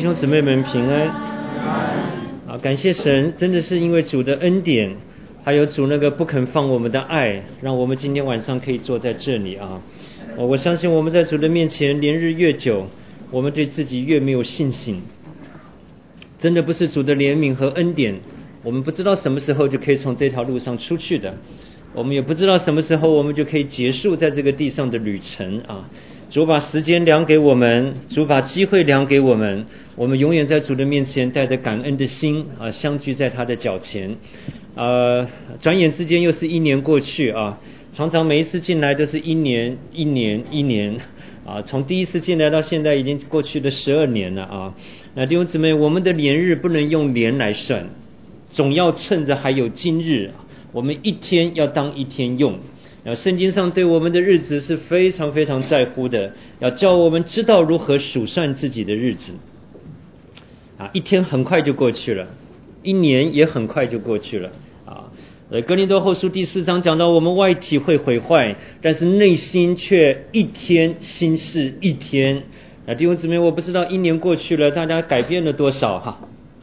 兄姊妹们平安。感谢神，真的是因为主的恩典，还有主那个不肯放我们的爱，让我们今天晚上可以坐在这里啊。我相信我们在主的面前连日越久，我们对自己越没有信心。真的不是主的怜悯和恩典，我们不知道什么时候就可以从这条路上出去的，我们也不知道什么时候我们就可以结束在这个地上的旅程啊。主把时间量给我们，主把机会量给我们，我们永远在主的面前带着感恩的心啊，相聚在他的脚前。转眼之间又是一年过去啊，常常每一次进来都是一年啊，从第一次进来到现在已经过去了12年了啊。那弟兄姊妹，我们的年日不能用年来算，总要趁着还有今日，我们一天要当一天用。圣经上对我们的日子是非常非常在乎的，要叫我们知道如何数算自己的日子啊，一天很快就过去了，一年也很快就过去了啊。哥林多后书第4章讲到，我们外体会毁坏，但是内心却一天新事一天。弟兄姊妹，我不知道一年过去了，大家改变了多少哈？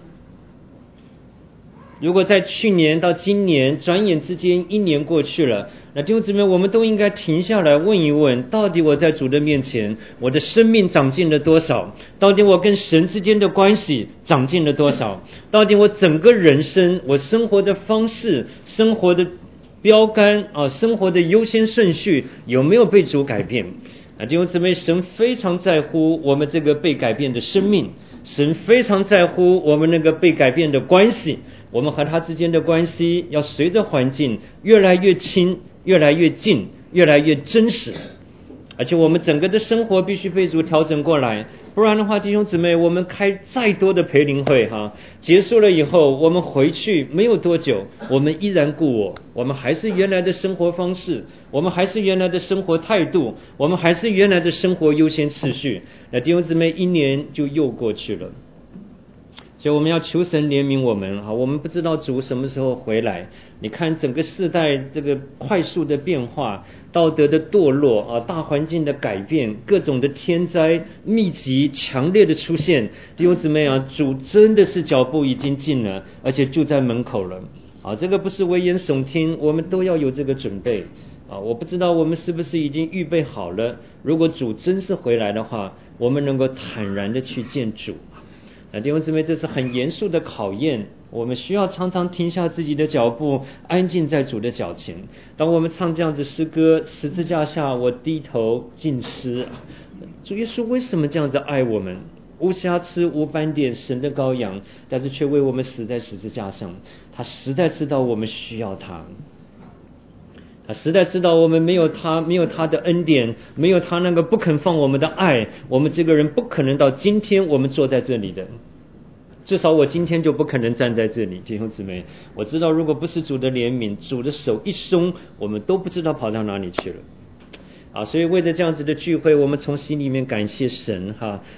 如果在去年到今年转眼之间一年过去了，那弟兄姊妹，我们都应该停下来问一问，到底我在主的面前，我的生命长进了多少？到底我跟神之间的关系长进了多少？到底我整个人生，我生活的方式，生活的标杆啊，生活的优先顺序有没有被主改变？弟兄姊妹，神非常在乎我们这个被改变的生命，神非常在乎我们那个被改变的关系，我们和他之间的关系要随着环境越来越亲，越来越近，越来越真实，而且我们整个的生活必须被主调整过来，不然的话，弟兄姊妹，我们开再多的培灵会结束了以后，我们回去没有多久，我们依然故我们还是原来的生活方式，我们还是原来的生活态度，我们还是原来的生活优先次序。那弟兄姊妹，一年就又过去了。所以我们要求神怜悯我们我们不知道主什么时候回来。你看整个世代这个快速的变化，道德的堕落大环境的改变，各种的天灾密集强烈的出现。弟兄姊妹主真的是脚步已经近了，而且就在门口了这个不是危言耸听，我们都要有这个准备我不知道我们是不是已经预备好了，如果主真是回来的话，我们能够坦然的去见主。弟兄姊妹，这是很严肃的考验，我们需要常常停下自己的脚步，安静在主的脚前。当我们唱这样子诗歌，十字架下我低头静思，主耶稣为什么这样子爱我们？无瑕疵无斑点神的羔羊，但是却为我们死在十字架上。他实在知道我们需要他，他实在知道我们没有他的恩典，没有他那个不肯放我们的爱，我们这个人不可能到今天我们坐在这里的。至少我今天就不可能站在这里。弟兄姊妹，我知道如果不是主的怜悯，主的手一松，我们都不知道跑到哪里去了所以为了这样子的聚会，我们从心里面感谢神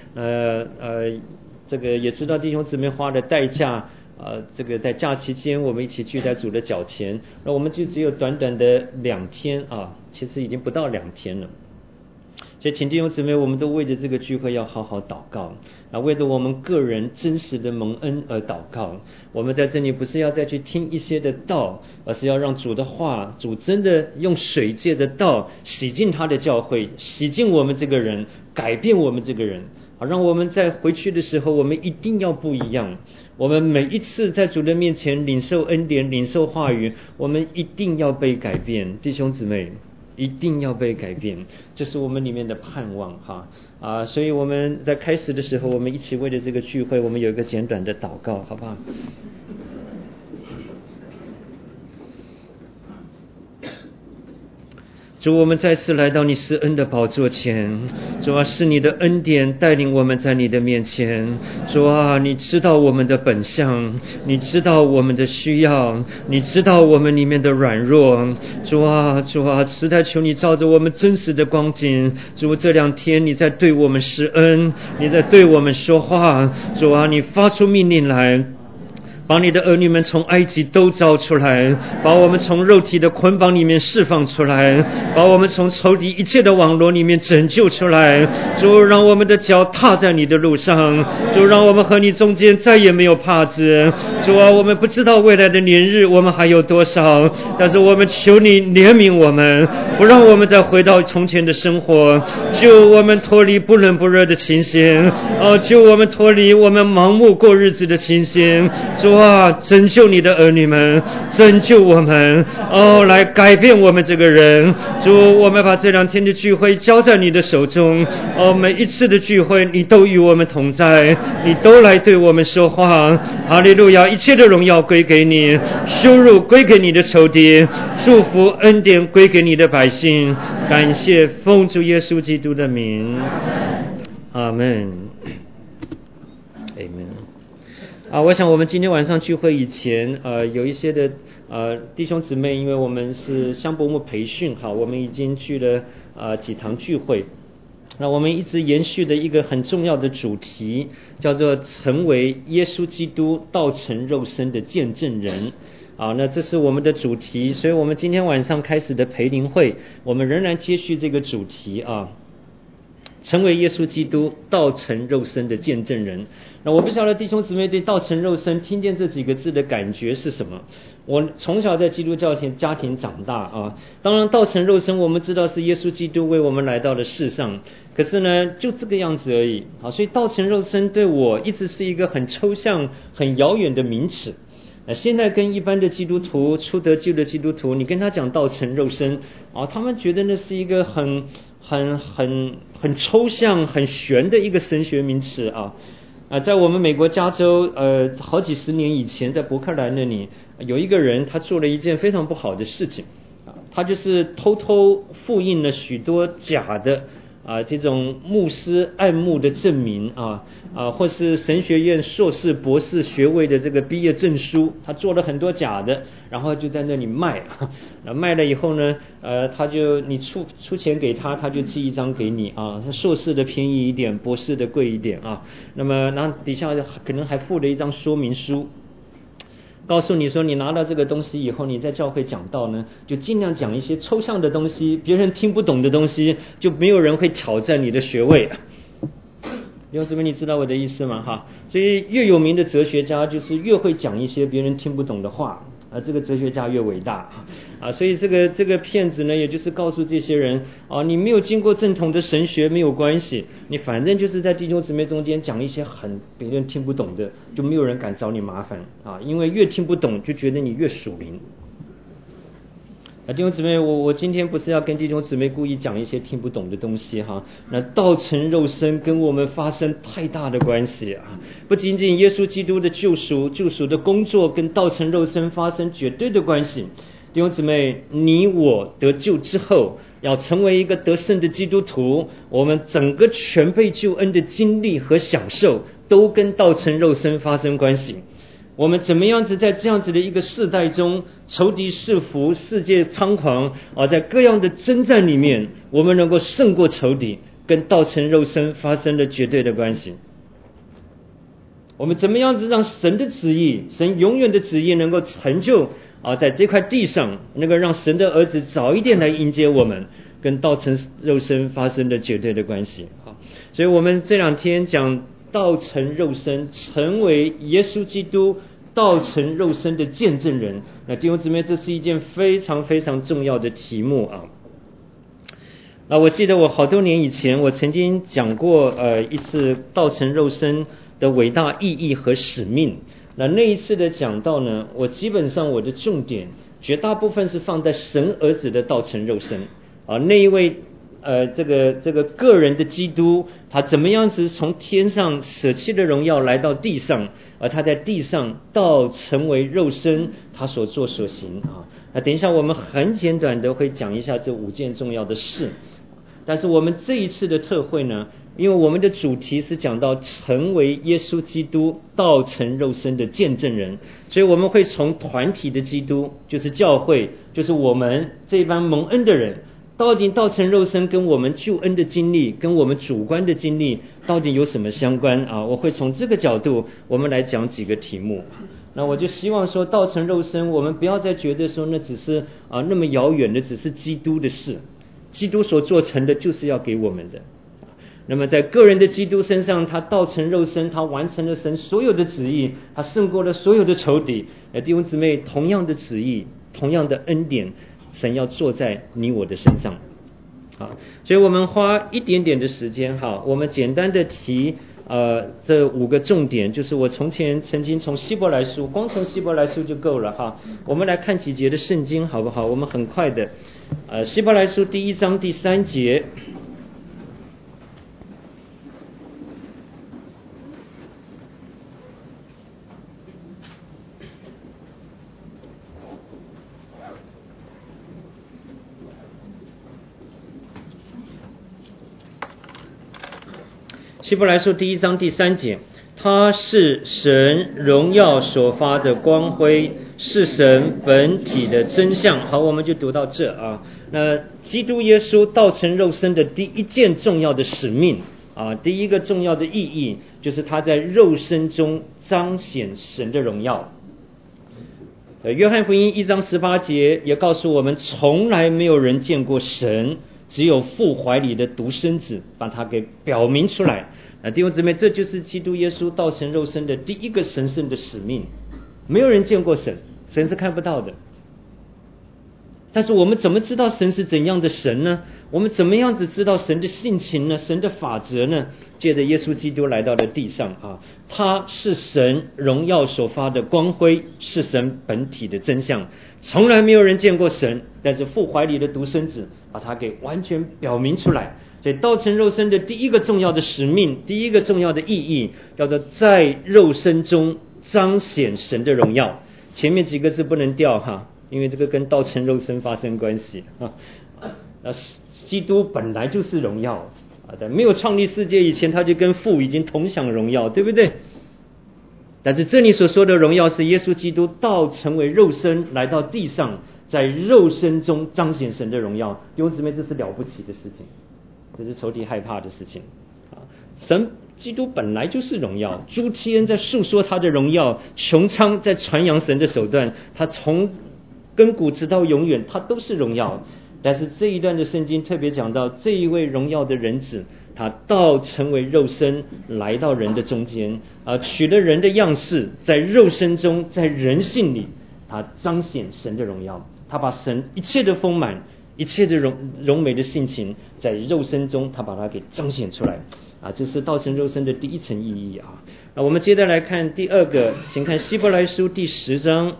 这个也知道弟兄姊妹花的代价这个在假期间我们一起聚在主的脚前，那我们就只有短短的2天其实已经不到2天了。所以请弟兄姊妹，我们都为着这个聚会要好好祷告为着我们个人真实的蒙恩而祷告。我们在这里不是要再去听一些的道，而是要让主的话，主真的用水借着道洗净他的教会，洗净我们这个人，改变我们这个人让我们在回去的时候，我们一定要不一样。我们每一次在主的面前领受恩典，领受话语，我们一定要被改变。弟兄姊妹，一定要被改变，这是我们里面的盼望所以我们在开始的时候，我们一起为了这个聚会，我们有一个简短的祷告，好不好？主，我们再次来到你施恩的宝座前，主是你的恩典带领我们在你的面前。主你知道我们的本相，你知道我们的需要，你知道我们里面的软弱。主实在求你照着我们真实的光景。主，这2天你在对我们施恩，你在对我们说话。主你发出命令来， 把你的儿女们从埃及都招出来，把我们从肉体的捆绑里面释放出来，把我们从仇敌一切的网络里面拯救出来。主，让我们的脚踏在你的路上，主，让我们和你中间再也没有帕子。主啊，我们不知道未来的年日我们还有多少，但是我们求你怜悯我们，不让我们再回到从前的生活，救我们脱离不冷不热的情形，救我们脱离我们盲目过日子的情形。主啊，拯救你的儿女们，拯救我们，来改变我们这个人。主，我们把这2天的聚会交在你的手中，每一次的聚会你都与我们同在，你都来对我们说话。哈利路亚，一切的荣耀归给你，羞辱归给你的仇敌，祝福恩典归给你的百姓。感谢奉主耶稣基督的名，阿们，阿们。我想我们今天晚上聚会以前，有一些的弟兄姊妹，因为我们是香柏木培训，我们已经去了几堂聚会。那我们一直延续的一个很重要的主题，叫做成为耶稣基督道成肉身的见证人。那这是我们的主题，所以我们今天晚上开始的培灵会，我们仍然接续这个主题成为耶稣基督道成肉身的见证人。那我不晓得弟兄姊妹对道成肉身听见这几个字的感觉是什么。我从小在基督教家庭长大当然道成肉身我们知道是耶稣基督为我们来到了世上，可是呢就这个样子而已所以道成肉身对我一直是一个很抽象很遥远的名词。现在跟一般的基督徒初得救的基督徒，你跟他讲道成肉身他们觉得那是一个很抽象很玄的一个神学名词在我们美国加州好几十年以前，在伯克莱那里有一个人，他做了一件非常不好的事情他就是偷偷复印了许多假的这种牧师按牧的证明或是神学院硕士博士学位的这个毕业证书，他做了很多假的，然后就在那里卖卖了以后呢你出钱给他，他就寄一张给你硕士的便宜一点，博士的贵一点那么然后底下可能还附了一张说明书，告诉你说你拿到这个东西以后，你在教会讲道呢，就尽量讲一些抽象的东西，别人听不懂的东西，就没有人会挑战你的学位。弟兄姊妹，你知道我的意思吗？所以越有名的哲学家就是越会讲一些别人听不懂的话这个哲学家越伟大所以这个骗子呢，也就是告诉这些人你没有经过正统的神学没有关系，你反正就是在弟兄姊妹中间讲一些别人听不懂的，就没有人敢找你麻烦因为越听不懂就觉得你越属灵弟兄姊妹，我今天不是要跟弟兄姊妹故意讲一些听不懂的东西那道成肉身跟我们发生太大的关系不仅仅耶稣基督的救赎的工作跟道成肉身发生绝对的关系。弟兄姊妹，你我得救之后要成为一个得胜的基督徒，我们整个全备救恩的经历和享受都跟道成肉身发生关系。我们怎么样子在这样子的一个世代中，仇敌是福，世界猖狂在各样的征战里面，我们能够胜过仇敌，跟道成肉身发生了绝对的关系。我们怎么样子让神的旨意，神永远的旨意能够成就在这块地上，能够让神的儿子早一点来迎接我们，跟道成肉身发生了绝对的关系所以我们这2天讲道成肉身，成为耶稣基督道成肉身的见证人。那弟兄姊妹，这是一件非常非常重要的题目我记得我好多年以前我曾经讲过一次道成肉身的伟大意义和使命。那一次的讲道呢，我基本上我的重点绝大部分是放在神儿子的道成肉身那一位这个个人的基督，他怎么样子从天上舍弃的荣耀来到地上，而他在地上到成为肉身，他所做所行那等一下我们很简短的会讲一下这5件重要的事。但是我们这一次的特会呢，因为我们的主题是讲到成为耶稣基督道成肉身的见证人，所以我们会从团体的基督，就是教会，就是我们这帮蒙恩的人， 到底道成肉身跟我们救恩的经历，跟我们主观的经历到底有什么相关啊？我会从这个角度我们来讲几个题目。那我就希望说道成肉身，我们不要再觉得说那只是那么遥远的，只是基督的事，基督所做成的就是要给我们的。那么在个人的基督身上，他道成肉身，他完成了神所有的旨意，他胜过了所有的仇敌。弟兄姊妹，同样的旨意，同样的恩典，神要坐在你我的身上。好，所以我们花一点点的时间，好，我们简单的提这5个重点，就是我曾经从希伯来书，光从希伯来书就够了哈。我们来看几节的圣经好不好？我们很快的，希伯来书第1章第3节。希伯来书第1章第3节，他是神荣耀所发的光辉，是神本体的真相。好，我们就读到这啊。那基督耶稣道成肉身的第一件重要的使命啊，第一个重要的意义，就是他在肉身中彰显神的荣耀。约翰福音1章18节也告诉我们，从来没有人见过神，只有父怀里的独生子把他给表明出来。弟兄姊妹，这就是基督耶稣道成肉身的第一个神圣的使命。没有人见过神，神是看不到的。但是我们怎么知道神是怎样的神呢？我们怎么样子知道神的性情呢？神的法则呢？借着耶稣基督来到了地上啊，他是神荣耀所发的光辉，是神本体的真相。从来没有人见过神，但是父怀里的独生子把他给完全表明出来。所以道成肉身的第一个重要的使命，第一个重要的意义，叫做在肉身中彰显神的荣耀。前面几个字不能掉哈，因为这个跟道成肉身发生关系啊。基督本来就是荣耀在没有创立世界以前，他就跟父已经同享荣耀，对不对？但是这里所说的荣耀是耶稣基督道成为肉身来到地上，在肉身中彰显神的荣耀。弟兄姊妹，这是了不起的事情，这是仇敌害怕的事情神基督本来就是荣耀，诸天在述说他的荣耀，穹苍在传扬神的手段，他从亘古直到永远，他都是荣耀。但是这一段的圣经特别讲到，这一位荣耀的人子，他道成为肉身来到人的中间取了人的样式，在肉身中，在人性里，他彰显神的荣耀，他把神一切的丰满，一切的荣美的性情，在肉身中他把它给彰显出来这是道成肉身的第一层意义那我们接着来看第二个，请看希伯来书第10章。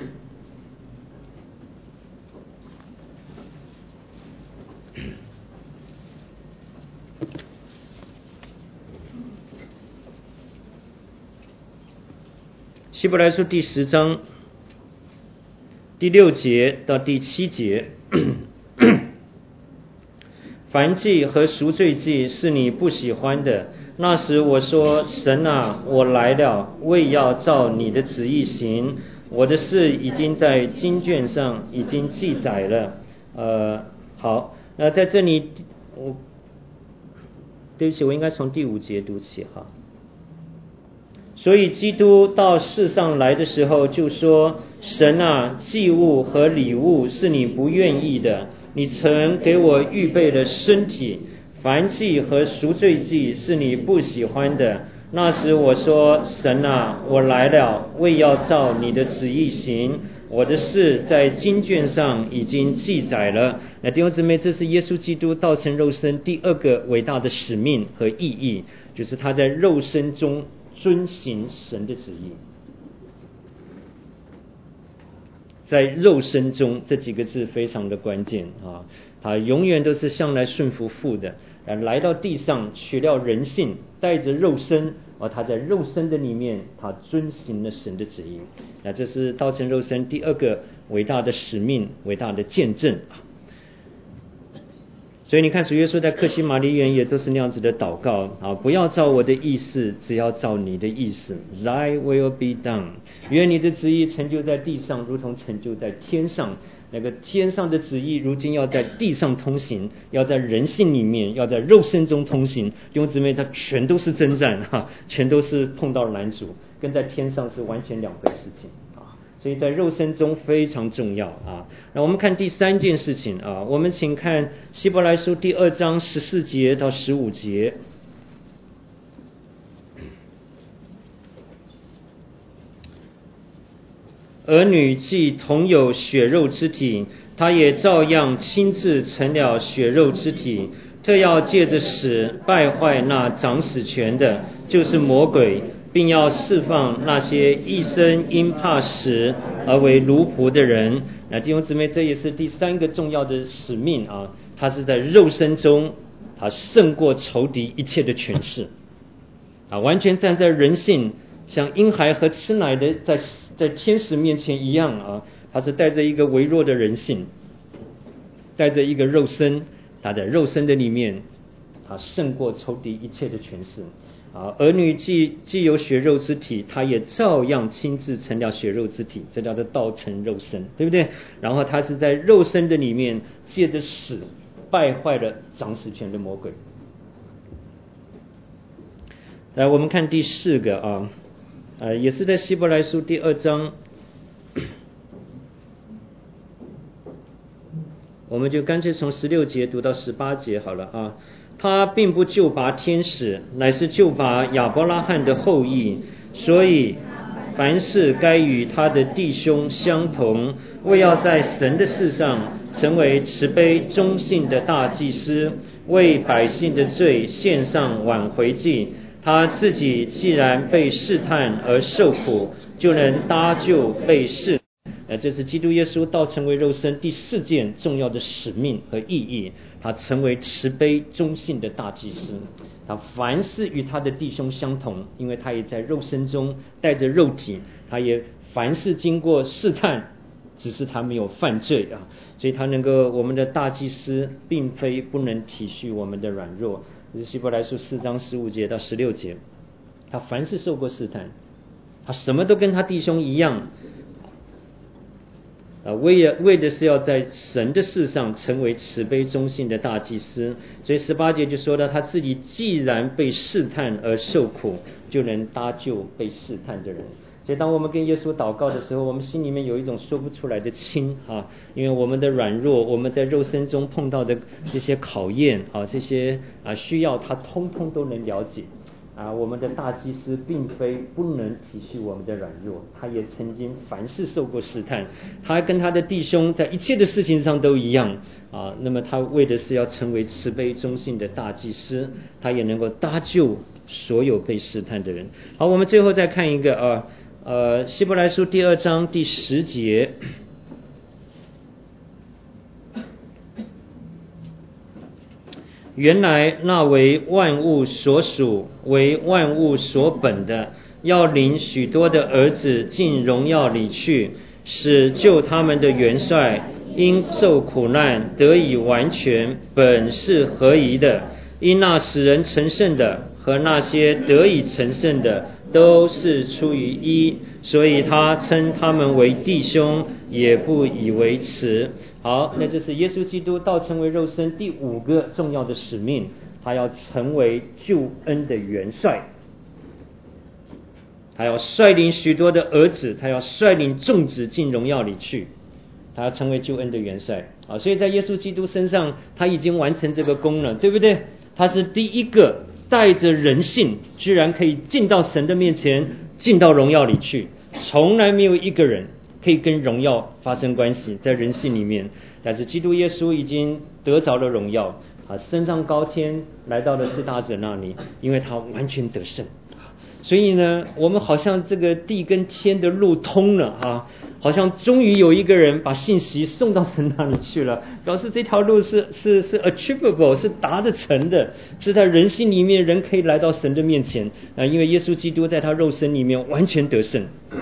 希伯来书第10章第6节到第7节燔祭和赎罪祭是你不喜欢的，那时我说，神啊，我来了，为要照你的旨意行，我的事已经在经卷上已经记载了好，那在这里对不起，我应该从第5节读起哈。所以基督到世上来的时候就说，神啊，祭物和礼物是你不愿意的，你曾给我预备了身体，燔祭和赎罪祭是你不喜欢的。那时我说，神啊，我来了，为要照你的旨意行，我的事在经卷上已经记载了。那弟兄姊妹，这是耶稣基督道成肉身第二个伟大的使命和意义，就是他在肉身中遵行神的旨意。在肉身中这几个字非常的关键他永远都是向来顺服父的，来到地上取了人性，带着肉身他在肉身的里面他遵行了神的旨意。那这是道成肉身第二个伟大的使命，伟大的见证所以你看主耶稣在客西马尼园也都是那样子的祷告啊，不要照我的意思，只要照你的意思。 Thy will be done， 愿你的旨意成就在地上，如同成就在天上。那个天上的旨意如今要在地上通行，要在人性里面，要在肉身中通行。弟兄姊妹，它全都是征战全都是碰到拦阻，跟在天上是完全两回事情所以在肉身中非常重要那我们看第三件事情我们请看希伯来书第2章14节到15节。儿女既同有血肉之体，他也照样亲自成了血肉之体，这要借着死败坏那掌死权的，就是魔鬼，并要释放那些一生因怕死而为奴仆的人。弟兄姊妹，这也是第三个重要的使命他是在肉身中胜过仇敌一切的权势完全站在人性，像婴孩和吃奶的在天使面前一样他是带着一个微弱的人性，带着一个肉身，他在肉身的里面他胜过仇敌一切的权势儿女既有血肉之体，他也照样亲自成了血肉之体，这叫做道成肉身，对不对？然后他是在肉身的里面借着死败坏了掌死权的魔鬼。来，我们看第4个也是在希伯来书第2章，我们就干脆从16节读到18节好了他并不救拔天使，乃是救拔亚伯拉罕的后裔，所以凡事该与他的弟兄相同，为要在神的事上成为慈悲忠信的大祭司，为百姓的罪献上挽回祭。他自己既然被试探而受苦，就能搭救被试探。这是基督耶稣道成为肉身第4件重要的使命和意义。他成为慈悲忠信的大祭司，他凡事与他的弟兄相同，因为他也在肉身中带着肉体，他也凡事经过试探，只是他没有犯罪所以他能够，我们的大祭司并非不能体恤我们的软弱。这是希伯来书4章15节到16节，他凡事受过试探，他什么都跟他弟兄一样为的是要在神的事上成为慈悲忠信的大祭司。所以18节就说到，他自己既然被试探而受苦，就能搭救被试探的人。所以当我们跟耶稣祷告的时候，我们心里面有一种说不出来的轻因为我们的软弱，我们在肉身中碰到的这些考验这些需要，他通通都能了解我们的大祭司并非不能体恤我们的软弱，他也曾经凡事受过试探，他跟他的弟兄在一切的事情上都一样那么他为的是要成为慈悲忠信的大祭司，他也能够搭救所有被试探的人。好，我们最后再看一个希伯来书第2章第10节。原来那为万物所属，为万物所本的，要领许多的儿子进荣耀里去，使救他们的元帅因受苦难得以完全，本是合宜的。因那使人成圣的和那些得以成圣的都是出于一，所以他称他们为弟兄，也不以为耻。好，那这是耶稣基督道成为肉身第5个重要的使命，他要成为救恩的元帅，他要率领许多的儿子，他要率领众子进荣耀里去，他要成为救恩的元帅所以在耶稣基督身上他已经完成这个功了，对不对？他是第一个带着人性居然可以进到神的面前，进到荣耀里去，从来没有一个人可以跟荣耀发生关系在人性里面，但是基督耶稣已经得着了荣耀升上高天，来到了至大者那里，因为他完全得胜。所以呢，我们好像这个地跟天的路通了好像终于有一个人把信息送到神那里去了，表示这条路是 achievable， 是达得成的，是在人性里面人可以来到神的面前因为耶稣基督在他肉身里面完全得胜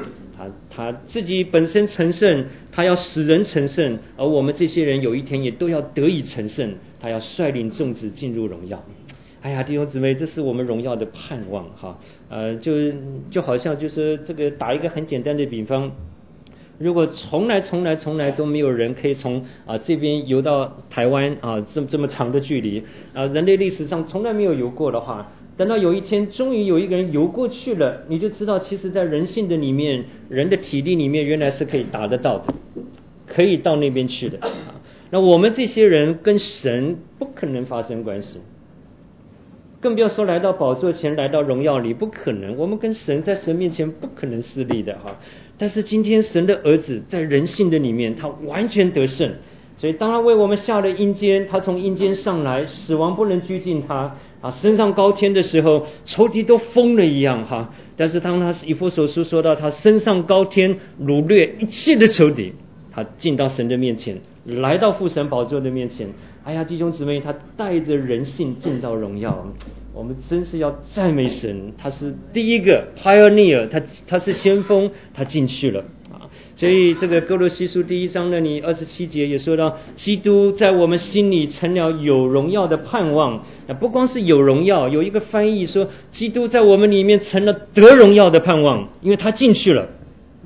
他自己本身成圣，他要使人成圣，而我们这些人有一天也都要得以成圣，他要率领众子进入荣耀。哎呀，弟兄姊妹，这是我们荣耀的盼望哈。就好像就是这个打一个很简单的比方，如果从来都没有人可以从这边游到台湾这么长的距离人类历史上从来没有游过的话，等到有一天终于有一个人游过去了，你就知道其实在人性的里面，人的体力里面原来是可以达得到的，可以到那边去的那我们这些人跟神不可能发生关系，更不要说来到宝座前，来到荣耀里，不可能。我们跟神在神面前不可能势立的哈。但是今天神的儿子在人性的里面，他完全得胜。所以当他为我们下了阴间，他从阴间上来，死亡不能拘禁他升上高天的时候，仇敌都疯了一样哈。但是当他以弗所书说到他升上高天，掳掠一切的仇敌，他进到神的面前，来到父神宝座的面前。哎呀，弟兄姊妹，他带着人性进到荣耀，我们真是要赞美神，他是第一个 pioneer， 他是先锋，他进去了所以这个哥罗西书第1章那里27节也说到，基督在我们心里成了有荣耀的盼望。不光是有荣耀，有一个翻译说基督在我们里面成了得荣耀的盼望，因为他进去了，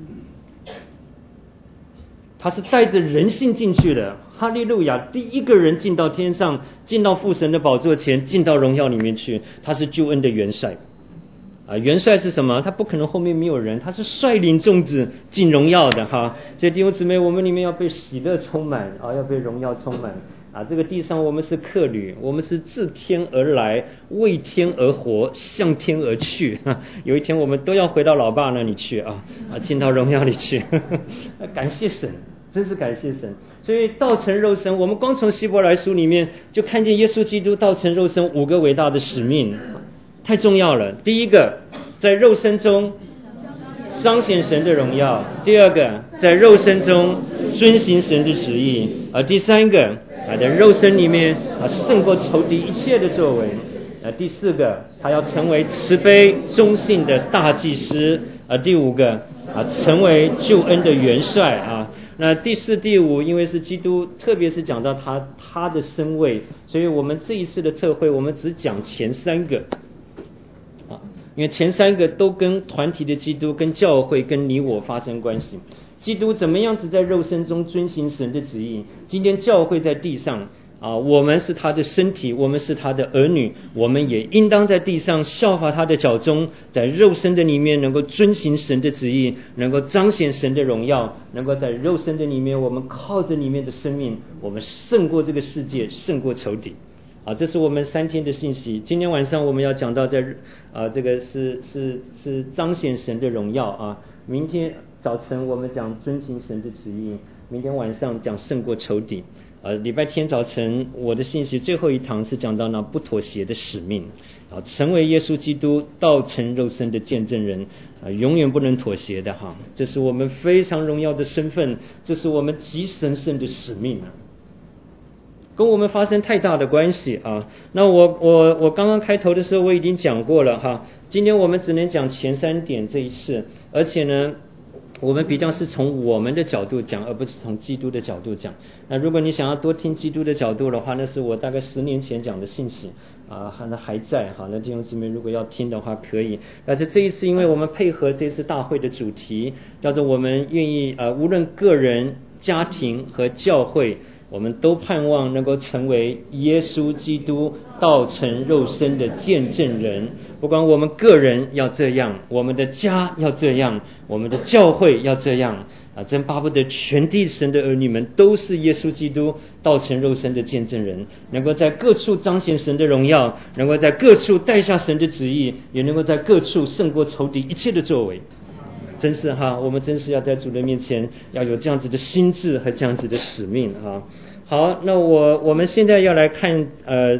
他是带着人性进去的。哈利路亚，第一个人进到天上，进到父神的宝座前，进到荣耀里面去，他是救恩的元帅元帅是什么？他不可能后面没有人，他是率领众子进荣耀的哈。所以弟兄姊妹，我们里面要被喜乐充满要被荣耀充满这个地上我们是客旅，我们是自天而来，为天而活，向天而去有一天我们都要回到老爸那里去进到荣耀里去感谢神，真是感谢神。所以道成肉身，我们光从希伯来书里面就看见耶稣基督道成肉身5个伟大的使命，太重要了。第一个，在肉身中彰显神的荣耀；第二个，在肉身中遵行神的旨意；第三个，在肉身里面胜过仇敌一切的作为；第四个，他要成为慈悲忠信的大祭司；第五个成为救恩的元帅那第4、第5，因为是基督，特别是讲到他的身位，所以我们这一次的特会，我们只讲前3个因为前3个都跟团体的基督、跟教会、跟你我发生关系。基督怎么样子在肉身中遵行神的旨意？今天教会在地上我们是他的身体，我们是他的儿女，我们也应当在地上效法他的脚踪，在肉身的里面能够遵行神的旨意，能够彰显神的荣耀，能够在肉身的里面，我们靠着里面的生命，我们胜过这个世界，胜过仇敌这是我们3天的信息。今天晚上我们要讲到这个是彰显神的荣耀明天早晨我们讲遵行神的旨意，明天晚上讲胜过仇敌礼拜天早晨我的信息最后一堂是讲到那不妥协的使命成为耶稣基督道成肉身的见证人永远不能妥协的这是我们非常荣耀的身份，这是我们极神圣的使命跟我们发生太大的关系那我刚刚开头的时候我已经讲过了今天我们只能讲前3点这一次，而且呢我们比较是从我们的角度讲，而不是从基督的角度讲。那如果你想要多听基督的角度的话，那是我大概10年前讲的信息那还在那弟兄姊妹如果要听的话可以。但是这一次因为我们配合这次大会的主题，叫做我们愿意无论个人、家庭和教会，我们都盼望能够成为耶稣基督道成肉身的见证人。不管我们个人要这样，我们的家要这样，我们的教会要这样真巴不得全地神的儿女们都是耶稣基督道成肉身的见证人，能够在各处彰显神的荣耀，能够在各处带下神的旨意，也能够在各处胜过仇敌一切的作为。真是我们真是要在主的面前要有这样子的心志和这样子的使命好，那我们现在要来看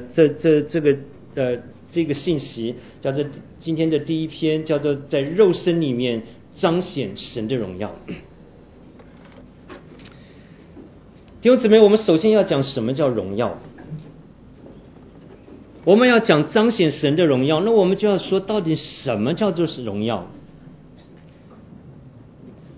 这个信息，叫做今天的第一篇，叫做在肉身里面彰显神的荣耀。弟兄姊妹，我们首先要讲什么叫荣耀。我们要讲彰显神的荣耀，那我们就要说到底什么叫做是荣耀。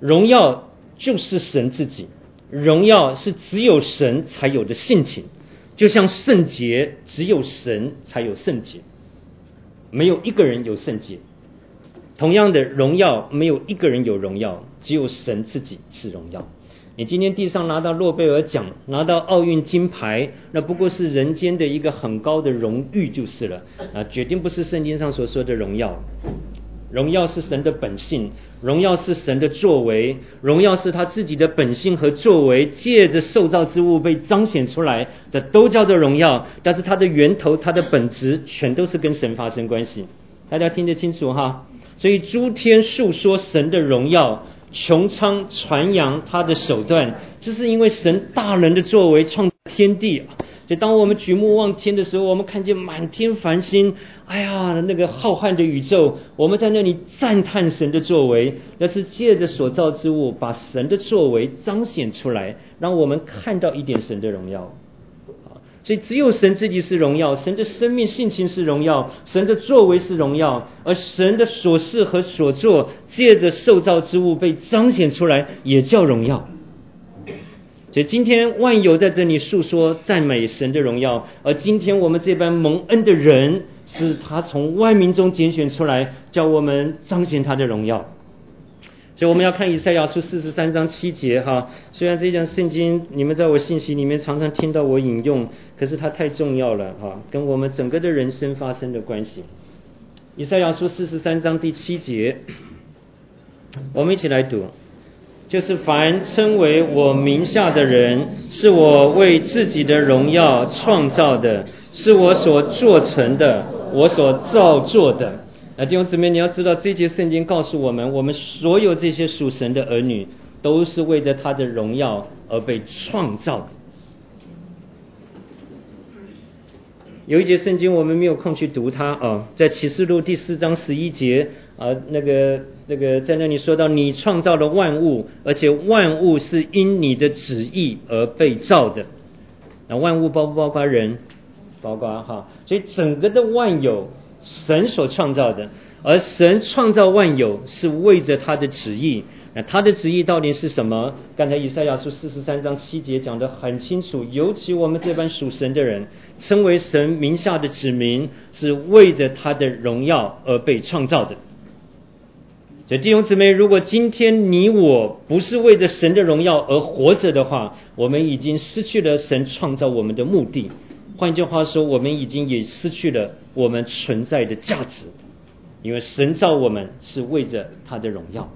荣耀就是神自己，荣耀是只有神才有的性情，就像圣洁只有神才有圣洁，没有一个人有圣洁。同样的，荣耀没有一个人有荣耀，只有神自己是荣耀。你今天地上拿到诺贝尔奖，拿到奥运金牌，那不过是人间的一个很高的荣誉就是了，决定不是圣经上所说的荣耀。荣耀是神的本性，荣耀是神的作为，荣耀是他自己的本性和作为，借着受造之物被彰显出来，这都叫做荣耀。但是它的源头，它的本质全都是跟神发生关系，大家听得清楚哈？所以诸天述说神的荣耀，穹苍传扬他的手段，这是因为神大能的作为创造天地。所以当我们举目望天的时候，我们看见满天繁星，哎呀，那个浩瀚的宇宙，我们在那里赞叹神的作为，那是借着所造之物把神的作为彰显出来，让我们看到一点神的荣耀。所以只有神自己是荣耀，神的生命性情是荣耀，神的作为是荣耀，而神的所事和所做借着受造之物被彰显出来，也叫荣耀。所以今天万有在这里述说赞美神的荣耀，而今天我们这般蒙恩的人，是他从万民中拣选出来，叫我们彰显他的荣耀。所以我们要看以赛亚书43章7节哈。虽然这讲圣经你们在我信息里面常常听到我引用，可是它太重要了哈，跟我们整个的人生发生的关系。以赛亚书43章第7节，我们一起来读。就是凡称为我名下的人，是我为自己的荣耀创造的，是我所做成的，我所造作的。弟兄姊妹，你要知道这节圣经告诉我们，我们所有这些属神的儿女都是为着他的荣耀而被创造的。有一节圣经我们没有空去读它在启示录第4章11节那个在那里说到，你创造了万物，而且万物是因你的旨意而被造的。那万物包不包括人？包括哈。所以整个的万有神所创造的，而神创造万有是为着他的旨意。那他的旨意到底是什么？刚才以赛亚书43章7节讲得很清楚，尤其我们这班属神的人，称为神名下的子民，是为着他的荣耀而被创造的。所以弟兄姊妹，如果今天你我不是为着神的荣耀而活着的话，我们已经失去了神创造我们的目的。换句话说，我们已经也失去了我们存在的价值，因为神造我们是为着他的荣耀。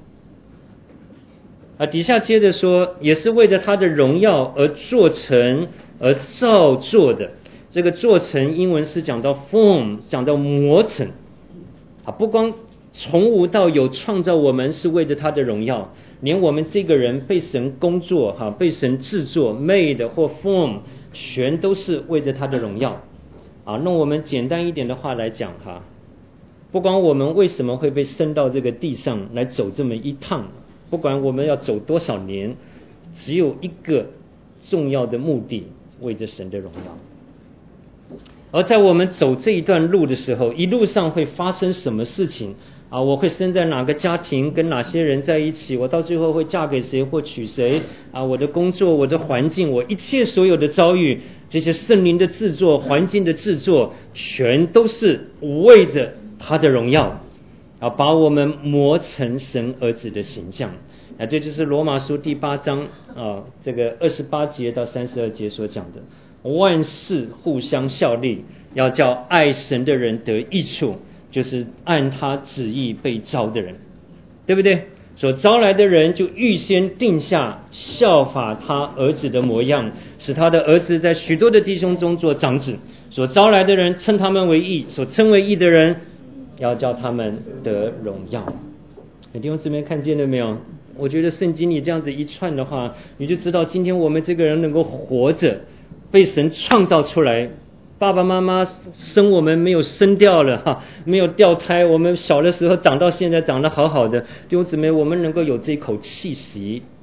底下接着说，也是为着他的荣耀而做成而造作的。这个做成英文是讲到 form， 讲到磨成不光从无到有创造我们是为着他的荣耀，连我们这个人被神工作被神制作 made 或 form， 全都是为着他的荣耀那我们简单一点的话来讲不管我们为什么会被生到这个地上来走这么一趟，不管我们要走多少年，只有一个重要的目的，为着神的荣耀。而在我们走这一段路的时候，一路上会发生什么事情我会生在哪个家庭，跟哪些人在一起，我到最后会嫁给谁或娶谁我的工作，我的环境，我一切所有的遭遇，这些圣灵的制作，环境的制作，全都是为着他的荣耀把我们磨成神儿子的形象这就是罗马书第8章这个28节到32节所讲的，万事互相效力，要叫爱神的人得益处，就是按他旨意被招的人，对不对？所招来的人就预先定下效法他儿子的模样，使他的儿子在许多的弟兄中做长子。所招来的人称他们为义，所称为义的人要叫他们得荣耀。弟兄姊妹看见了没有？我觉得圣经里这样子一串的话，你就知道今天我们这个人能够活着，被神创造出来，爸爸妈妈生我们没有生掉了没有掉胎，我们小的时候长到现在长得好好的，弟兄姊妹，我们能够有这一口气息，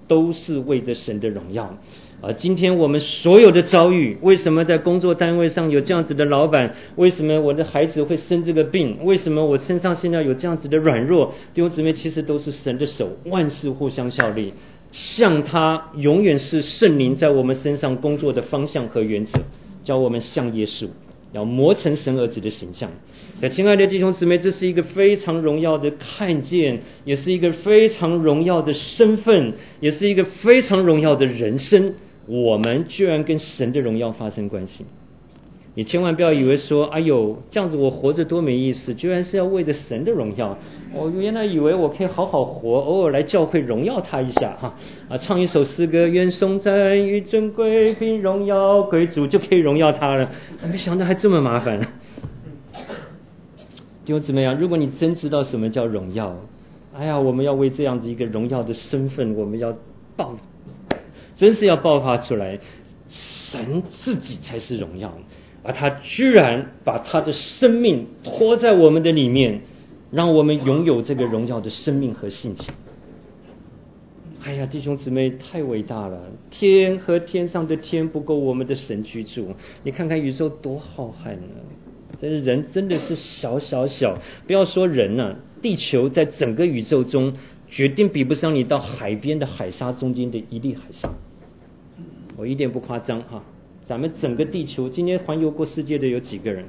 都是为着神的荣耀。今天我们所有的遭遇，为什么在工作单位上有这样子的老板？为什么我的孩子会生这个病？为什么我身上现在有这样子的软弱？弟兄姊妹，其实都是神的手，万事互相效力，像他永远是圣灵在我们身上工作的方向和原则，教我们像耶稣，要磨成神儿子的形象。亲爱的弟兄姊妹，这是一个非常荣耀的看见，也是一个非常荣耀的身份，也是一个非常荣耀的人生。我们居然跟神的荣耀发生关系，你千万不要以为说，哎呦，这样子我活着多没意思，居然是要为着神的荣耀。我原来以为我可以好好活，偶尔来教会荣耀他一下唱一首诗歌，愿颂赞与尊贵并荣耀归主，就可以荣耀他了。没想到还这么麻烦。弟兄姊妹如果你真知道什么叫荣耀，我们要为这样子一个荣耀的身份，我们要真是要爆发出来，神自己才是荣耀，而他居然把他的生命托在我们的里面，让我们拥有这个荣耀的生命和性情。弟兄姊妹，太伟大了！天和天上的天不够我们的神居住，你看看宇宙多浩瀚呢！真是人真的是小，不要说人地球在整个宇宙中决定比不上你到海边的海沙中间的一粒海沙。我一点不夸张咱们整个地球今天环游过世界的有几个人？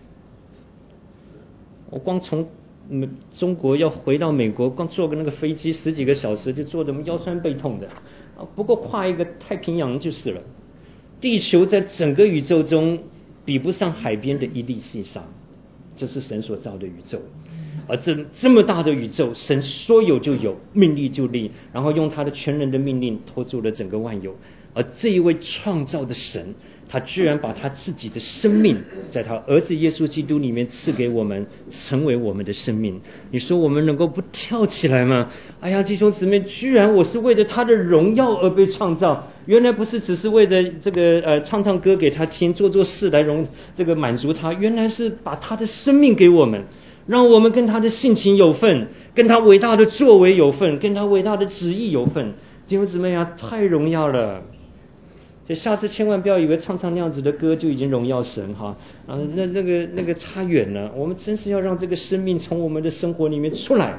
我光从中国要回到美国，光坐个那个飞机10几个小时，就坐得腰酸背痛的不过跨一个太平洋就是了。地球在整个宇宙中比不上海边的一粒细沙，这是神所造的宇宙。而这么大的宇宙，神说有就有，命立就立，然后用他的全能的命令托住了整个万有。而这一位创造的神，他居然把他自己的生命在他儿子耶稣基督里面赐给我们，成为我们的生命。你说我们能够不跳起来吗？弟兄姊妹，居然我是为了他的荣耀而被创造，原来不是只是为了这个唱唱歌给他听，做事来满足他，原来是把他的生命给我们，让我们跟他的性情有份，跟他伟大的作为有份，跟他伟大的旨意有份。弟兄姊妹太荣耀了！所以下次千万不要以为唱那样子的歌就已经荣耀神那个差远了。我们真是要让这个生命从我们的生活里面出来，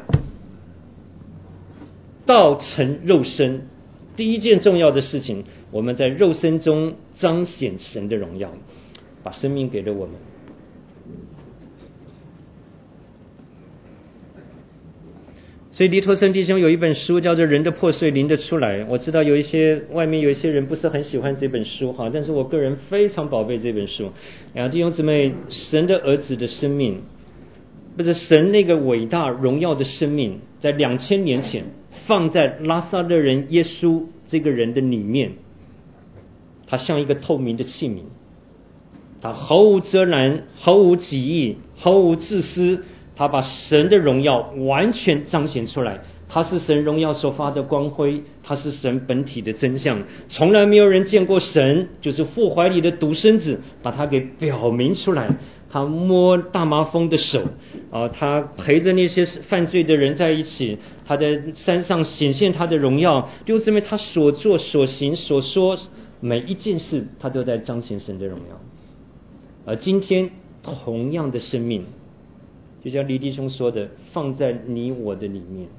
道成肉身。第一件重要的事情，我们在肉身中彰显神的荣耀，把生命给了我们。所以黎托生弟兄有一本书叫做《人的破碎灵的出来》，我知道外面有一些人不是很喜欢这本书但是我个人非常宝贝这本书。弟兄姊妹，神的儿子的生命，不是神那个伟大荣耀的生命，在2000年前放在拉撒勒人耶稣这个人的里面，他像一个透明的器皿，他毫无遮拦，毫无己意，毫无自私，他把神的荣耀完全彰显出来。他是神荣耀所发的光辉，他是神本体的真相。从来没有人见过神，就是父怀里的独生子，把他给表明出来。他摸大麻风的手他陪着那些犯罪的人在一起，他在山上显现他的荣耀。就是因为他所做所行所说每一件事，他都在彰显神的荣耀。而今天同样的生命，就像黎弟兄说的，放在你我的里面，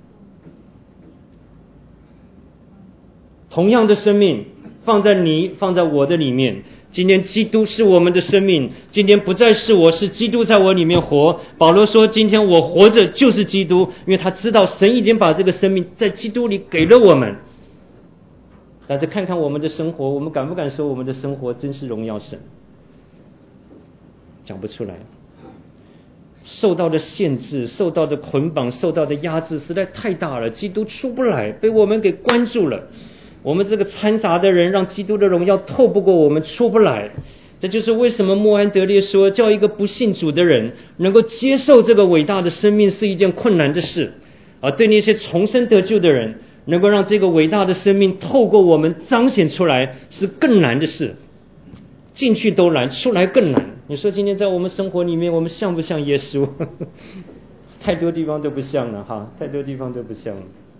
同样的生命放在我的里面。今天基督是我们的生命，今天不再是我，是基督在我里面活。保罗说今天我活着就是基督，因为他知道神已经把这个生命在基督里给了我们。但是看看我们的生活，我们敢不敢说我们的生活真是荣耀神？讲不出来。受到的限制，受到的捆绑，受到的压制实在太大了，基督出不来，被我们给关住了。我们这个掺杂的人让基督的荣耀透不过我们，出不来。这就是为什么莫安德烈说，叫一个不信主的人能够接受这个伟大的生命是一件困难的事，而对那些重生得救的人，能够让这个伟大的生命透过我们彰显出来是更难的事。进去都难，出来更难。你说今天在我们生活里面，我们像不像耶稣？太多地方都不像了太多地方都不像了。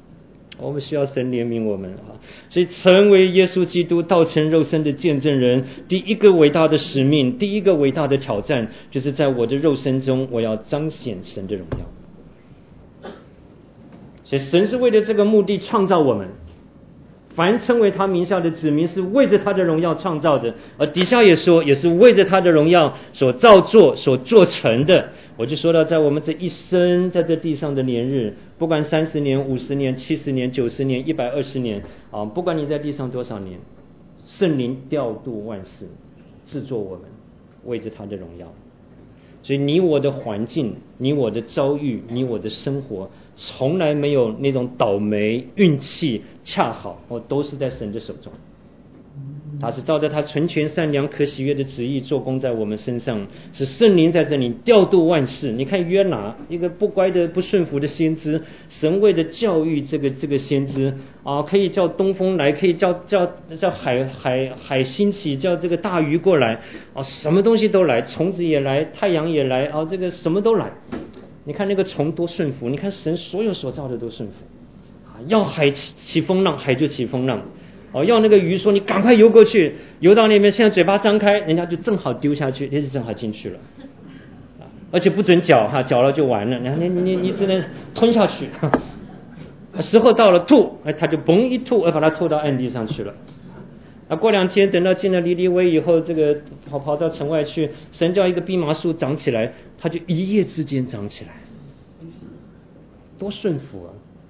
我们需要神怜悯我们啊！所以成为耶稣基督道成肉身的见证人，第一个伟大的使命，第一个伟大的挑战，就是在我的肉身中，我要彰显神的荣耀。所以神是为了这个目的创造我们，凡称为他名下的子民是为着他的荣耀创造的，而底下也说，也是为着他的荣耀所造作、所做成的。我就说到，在我们这一生在这地上的年日，不管30年、50年、70年、90年、120年啊，不管你在地上多少年，圣灵调度万事，制作我们，为着他的荣耀。所以你我的环境，你我的遭遇，你我的生活，从来没有那种倒霉运气恰好，都是在神的手中。他是照着他纯全善良可喜悦的旨意做工在我们身上，是圣灵在这里调度万事。你看约拿，一个不乖的不顺服的先知，神为了教育这个先知啊，可以叫东风来，可以叫海兴起，叫这个大鱼过来啊，什么东西都来，虫子也来，太阳也来啊，这个什么都来。你看那个虫多顺服，你看神所有所造的都顺服啊，要海起风浪，海就起风浪。要那个鱼说你赶快游过去，游到那边，现在嘴巴张开，人家就正好丢下去，也是正好进去了，而且不准搅哈，搅了就完了，你只能吞下去，时候到了吐，他就嘣一吐，把它吐到岸地上去了。过2天等到进了尼尼微以后，这个跑到城外去，神叫一个蓖麻树长起来，它就一夜之间长起来，多顺服啊！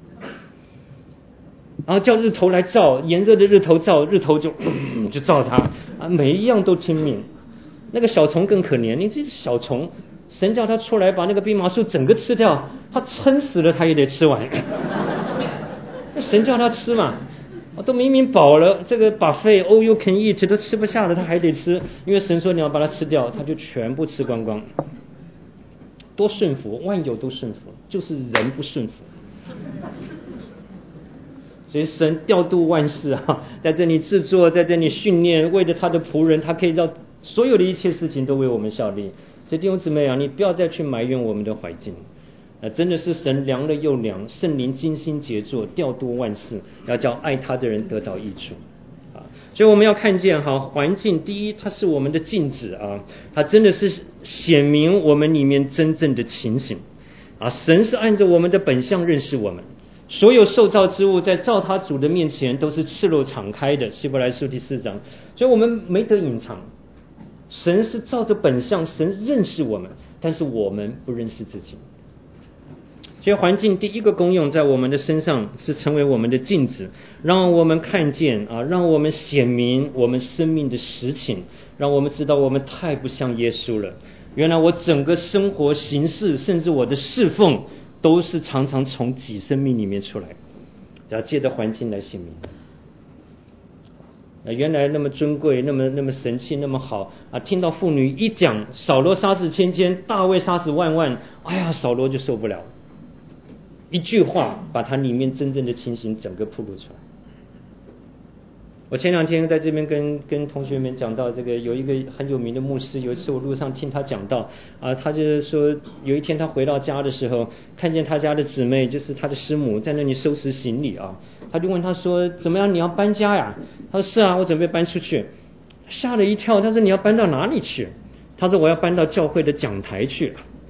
然后叫日头来照，炎热的日头照，日头就照它啊，每一样都听命。那个小虫更可怜，你这小虫，神叫它出来把那个蓖麻树整个吃掉，它撑死了它也得吃完。神叫它吃嘛，都明明饱了，这个buffet all you can eat 都吃不下了，它还得吃，因为神说你要把它吃掉，它就全部吃光光。多顺服，万有都顺服，就是人不顺服。所以神调度万事啊，在这里制作，在这里训练，为了他的仆人，他可以让所有的一切事情都为我们效力。所以弟兄姊妹啊，你不要再去埋怨我们的环境，真的是神量了又量，圣灵精心杰作，调度万事，要叫爱他的人得着益处啊。所以我们要看见哈，环境第一，它是我们的镜子啊，它真的是显明我们里面真正的情形啊。神是按照我们的本相认识我们。所有受造之物在造他主的面前都是赤裸敞开的，希伯来书第4章，所以我们没得隐藏。神是照着本相，神认识我们，但是我们不认识自己。所以环境第一个功用在我们的身上是成为我们的镜子，让我们看见啊，让我们显明我们生命的实情，让我们知道我们太不像耶稣了。原来我整个生活形式，甚至我的侍奉，都是常常从己生命里面出来，要借着环境来显明。原来那么尊贵，那么神气，那么好啊！听到妇女一讲扫罗杀死千千，大卫杀死万万，哎呀，扫罗就受不了，一句话把他里面真正的情形整个暴露出来。我前2天在这边跟同学们讲到这个，有一个很有名的牧师，有一次我路上听他讲到啊，他就是说有一天他回到家的时候，看见他家的姊妹，就是他的师母在那里收拾行李啊，他就问他说怎么样，你要搬家呀？他说是啊，我准备搬出去。吓了一跳，他说你要搬到哪里去？他说我要搬到教会的讲台去。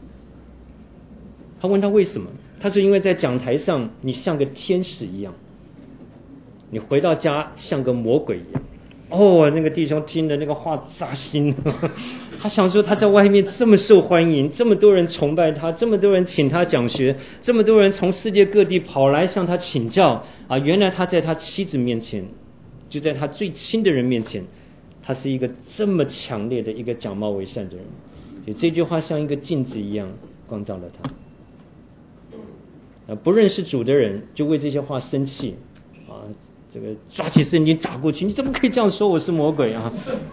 他问他为什么？他说因为在讲台上你像个天使一样，你回到家像个魔鬼一样。那个弟兄听了那个话扎心他想说他在外面这么受欢迎，这么多人崇拜他，这么多人请他讲学，这么多人从世界各地跑来向他请教啊！原来他在他妻子面前，就在他最亲的人面前，他是一个这么强烈的一个假冒为善的人。所以这句话像一个镜子一样光照了他。不认识主的人就为这些话生气啊！这个抓起圣经打过去，你怎么可以这样说我是魔鬼啊？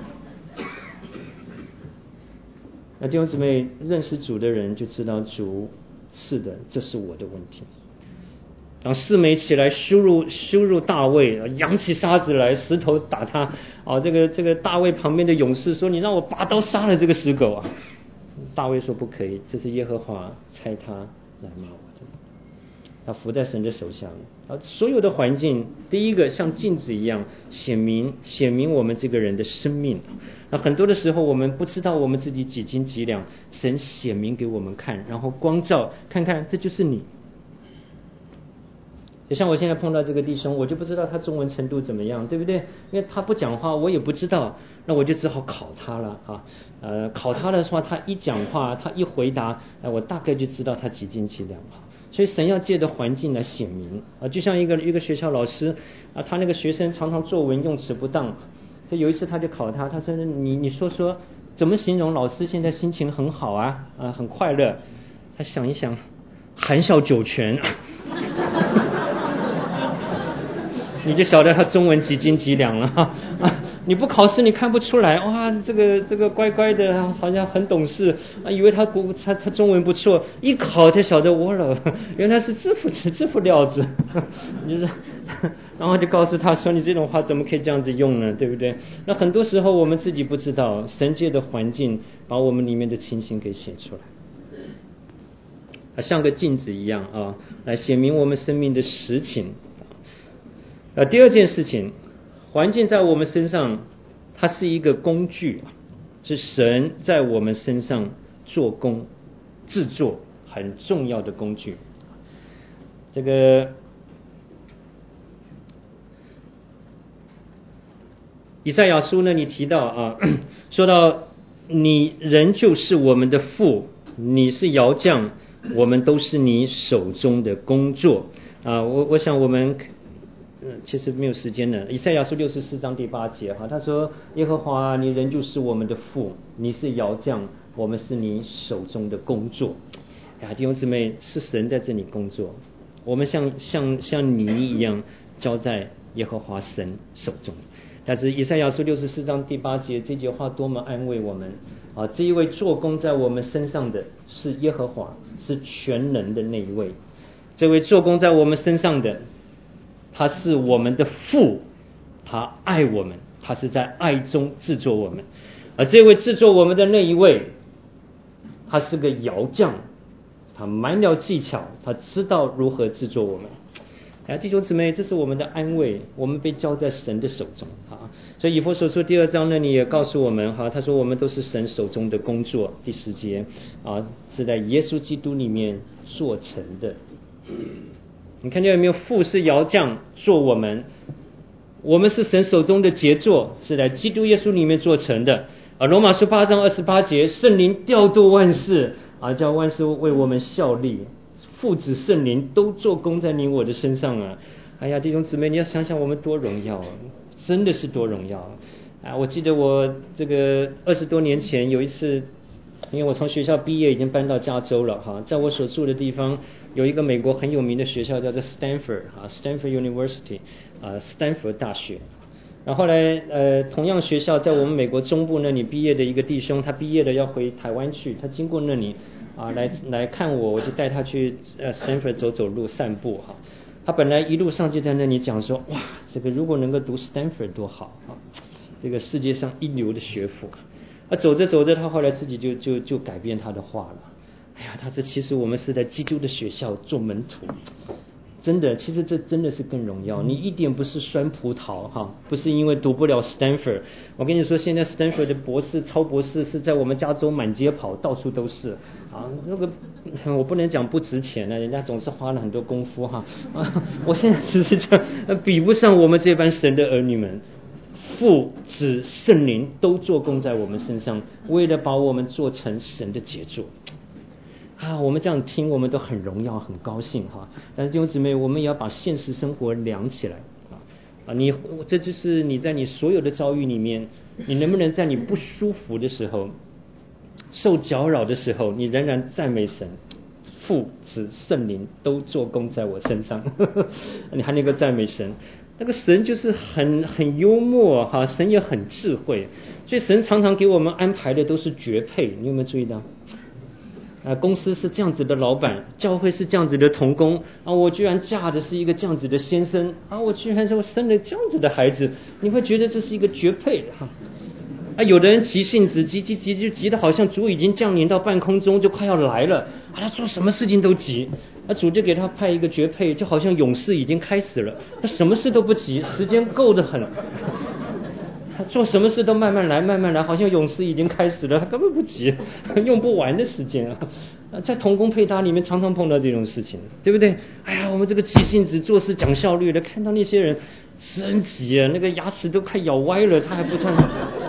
那弟兄姊妹，认识主的人就知道主是的，这是我的问题。当示每起来羞辱大卫，扬起沙子来，石头打他啊！这个大卫旁边的勇士说：“你让我拔刀杀了这个死狗啊！”大卫说：“不可以，这是耶和华差他来骂我的。” 要服在神的手下。所有的环境，第一个像镜子一样显明我们这个人的生命。那很多的时候我们不知道我们自己几斤几两，神显明给我们看，然后光照看看，这就是你。就像我现在碰到这个弟兄，我就不知道他中文程度怎么样，对不对？因为他不讲话，我也不知道，那我就只好考他了啊。考他的话，他一讲话，他一回答，我大概就知道他几斤几两。所以神要借着环境来显明啊，就像一个学校老师啊，他那个学生常常作文用词不当，所以有一次他就考他说你说怎么形容老师现在心情很好啊，很快乐。他想一想，含笑九泉。你就晓得他中文几斤几两了哈。你不考试你看不出来，哇，这个乖乖的，好像很懂事，以为他中文不错，一考才晓得我了，原来是知府料子。就是然后就告诉他说，你这种话怎么可以这样子用呢，对不对？那很多时候我们自己不知道，神界的环境把我们里面的情形给写出来，像个镜子一样啊，来显明我们生命的实情。第二件事情，环境在我们身上，它是一个工具，是神在我们身上做工制作很重要的工具。这个以赛亚书呢，你提到啊，说到你人就是我们的父，你是窑匠，我们都是你手中的工作啊。我想我们其实没有时间了。以赛亚书64章第8节哈，他说：耶和华，你人就是我们的父，你是窑匠，我们是你手中的工作。弟兄姊妹，是神在这里工作，我们像泥一样交在耶和华神手中。但是以赛亚书64章第8节这句话多么安慰我们啊！这一位做工在我们身上的是耶和华，是全能的那一位。这位做工在我们身上的，他是我们的父，他爱我们，他是在爱中制作我们。而这位制作我们的那一位，他是个窑匠，他满了技巧，他知道如何制作我们。弟兄姊妹，这是我们的安慰，我们被交在神的手中啊。所以以弗所书第2章呢，你也告诉我们哈，他说我们都是神手中的工作。第10节啊，是在耶稣基督里面做成的。你看见有没有？父是窑匠做我们是神手中的杰作，是在基督耶稣里面做成的。罗马书8章28节，圣灵调度万事啊，叫万事为我们效力。父子圣灵都做工在你我的身上啊！哎呀，弟兄姊妹，你要想想我们多荣耀，真的是多荣耀啊！我记得我这个20多年前有一次，因为我从学校毕业已经搬到加州了哈，在我所住的地方有一个美国很有名的学校叫做 Stanford University 斯坦福大学。然后后来同样学校在我们美国中部那里毕业的一个弟兄，他毕业了要回台湾去，他经过那里来看我就带他去Stanford 走路散步哈。他本来一路上就在那里讲说，哇，这个如果能够读 Stanford 多好啊，这个世界上一流的学府。走着走着，他后来自己就改变他的话了。哎呀，他说其实我们是在基督的学校做门徒。真的，其实这真的是更荣耀。你一点不是酸葡萄哈，不是因为读不了 Stanford。我跟你说，现在 Stanford 的博士、超博士是在我们加州满街跑，到处都是啊。那个我不能讲不值钱了，人家总是花了很多功夫哈。我现在只是讲，比不上我们这班神的儿女们，父子圣灵都做工在我们身上，为了把我们做成神的杰作。我们这样听，我们都很荣耀、很高兴哈。但是弟兄姊妹，我们也要把现实生活量起来这就是你在你所有的遭遇里面，你能不能在你不舒服的时候、受搅扰的时候，你仍然赞美神，父子圣灵都做工在我身上，你还能够赞美神。那个神就是很幽默哈，神也很智慧，所以神常常给我们安排的都是绝配。你有没有注意到？公司是这样子的老板，教会是这样子的同工我居然嫁的是一个这样子的先生我居然说生了这样子的孩子，你会觉得这是一个绝配有的人急性子急就急得好像主已经降临到半空中就快要来了他做什么事情都急那主就给他派一个绝配，就好像勇士已经开始了，他什么事都不急，时间够得很，他做什么事都慢慢来，慢慢来，好像勇士已经开始了，他根本不急，用不完的时间啊。在同工配搭里面常常碰到这种事情，对不对？哎呀，我们这个急性子做事讲效率的，看到那些人真急啊，那个牙齿都快咬歪了，他还不唱。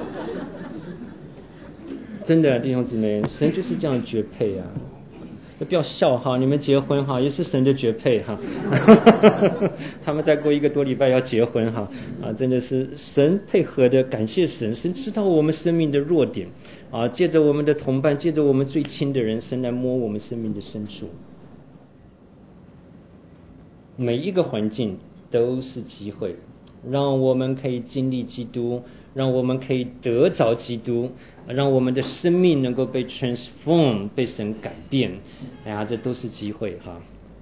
真的弟兄姊妹，神就是这样绝配啊！不要笑哈，你们结婚哈也是神的绝配哈。他们再过1个多礼拜要结婚哈真的是神配合的，感谢神，神知道我们生命的弱点借着我们的同伴，借着我们最亲的人，神来摸我们生命的深处。每一个环境都是机会，让我们可以经历基督，让我们可以得着基督，让我们的生命能够被 transform， 被神改变。哎呀，这都是机会哈。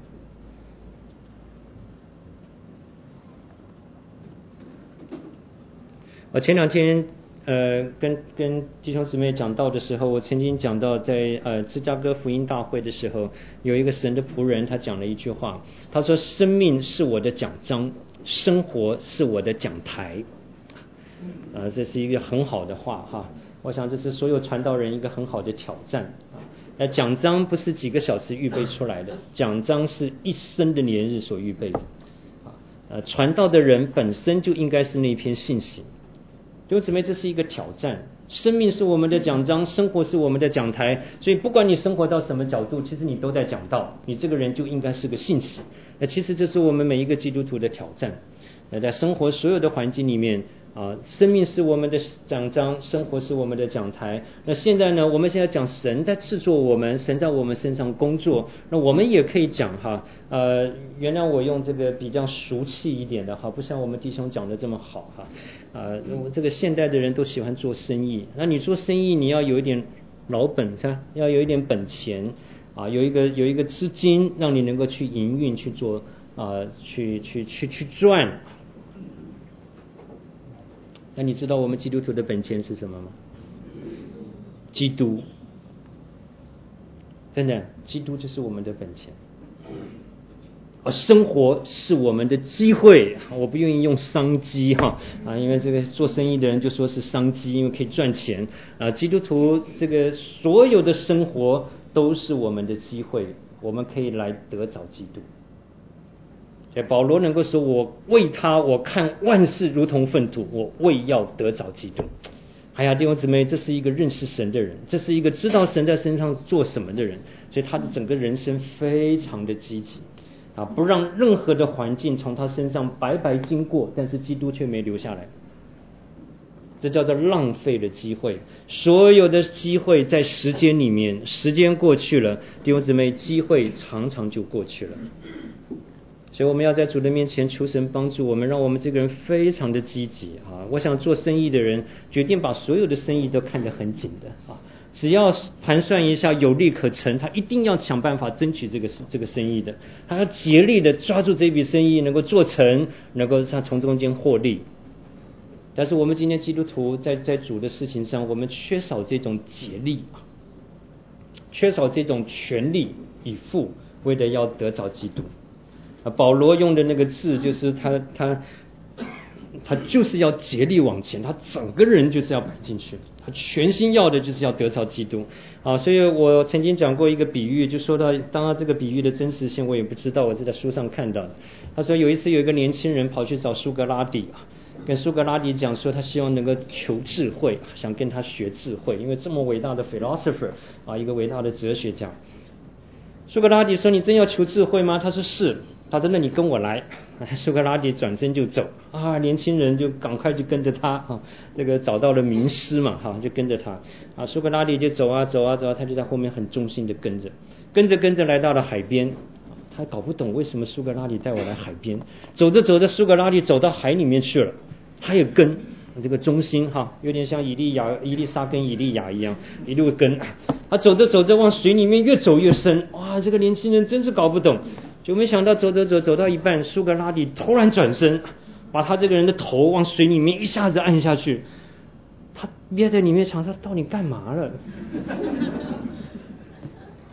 我前2天跟弟兄姊妹讲道的时候，我曾经讲到在芝加哥福音大会的时候，有一个神的仆人，他讲了一句话，他说：生命是我的奖章，生活是我的讲台。这是一个很好的话哈，我想这是所有传道人一个很好的挑战奖章不是几个小时预备出来的，奖章是一生的年日所预备的传道的人本身就应该是那篇信息。弟兄姊妹，这是一个挑战。生命是我们的奖章，生活是我们的讲台，所以不管你生活到什么角度，其实你都在讲道，你这个人就应该是个信息。其实这是我们每一个基督徒的挑战。在生活所有的环境里面生命是我们的奖章，生活是我们的讲台。那现在呢，我们现在讲神在制作我们，神在我们身上工作，那我们也可以讲原谅我用这个比较俗气一点的不像我们弟兄讲的这么好这个现代的人都喜欢做生意，那你做生意你要有一点老本是吧，要有一点本钱有一个资金让你能够去营运去做去赚。那你知道我们基督徒的本钱是什么吗？基督，真的，基督就是我们的本钱。生活是我们的机会，我不愿意用商机因为这个做生意的人就说是商机，因为可以赚钱基督徒这个所有的生活都是我们的机会，我们可以来得着基督。所以保罗能够说，我为他，我看万事如同粪土，我为要得着基督。哎呀，弟兄姊妹，这是一个认识神的人，这是一个知道神在身上做什么的人，所以他的整个人生非常的积极不让任何的环境从他身上白白经过，但是基督却没留下来。这叫做浪费的机会。所有的机会在时间里面，时间过去了，弟兄姊妹，机会常常就过去了。所以我们要在主的面前求神帮助我们，让我们这个人非常的积极我想做生意的人决定把所有的生意都看得很紧的只要盘算一下有利可成，他一定要想办法争取这个生意的，他要竭力的抓住这笔生意能够做成，能够他从中间获利。但是我们今天基督徒在主的事情上，我们缺少这种竭力缺少这种全力以赴，为了要得着基督保罗用的那个字就是他就是要竭力往前，他整个人就是要摆进去，他全心要的就是要得着基督所以我曾经讲过一个比喻，就说到当然这个比喻的真实性我也不知道，我是在书上看到的。他说有一次有一个年轻人跑去找苏格拉底跟苏格拉底讲说他希望能够求智慧，想跟他学智慧，因为这么伟大的 philosopher 一个伟大的哲学家。苏格拉底说，你真要求智慧吗？他说是。他说那你跟我来。苏格拉底转身就走年轻人就赶快就跟着他这个找到了名师嘛就跟着他苏格拉底就走啊，他就在后面很忠心的跟着来到了海边。他搞不懂为什么苏格拉底带我来海边，走着苏格拉底走到海里面去了，他也跟这个忠心有点像伊丽莎跟以利亚一样一路跟他走着往水里面越走越深，这个年轻人真是搞不懂，就没想到走到一半，苏格拉底突然转身，把他这个人的头往水里面一下子按下去。他憋在里面想，他到底干嘛了？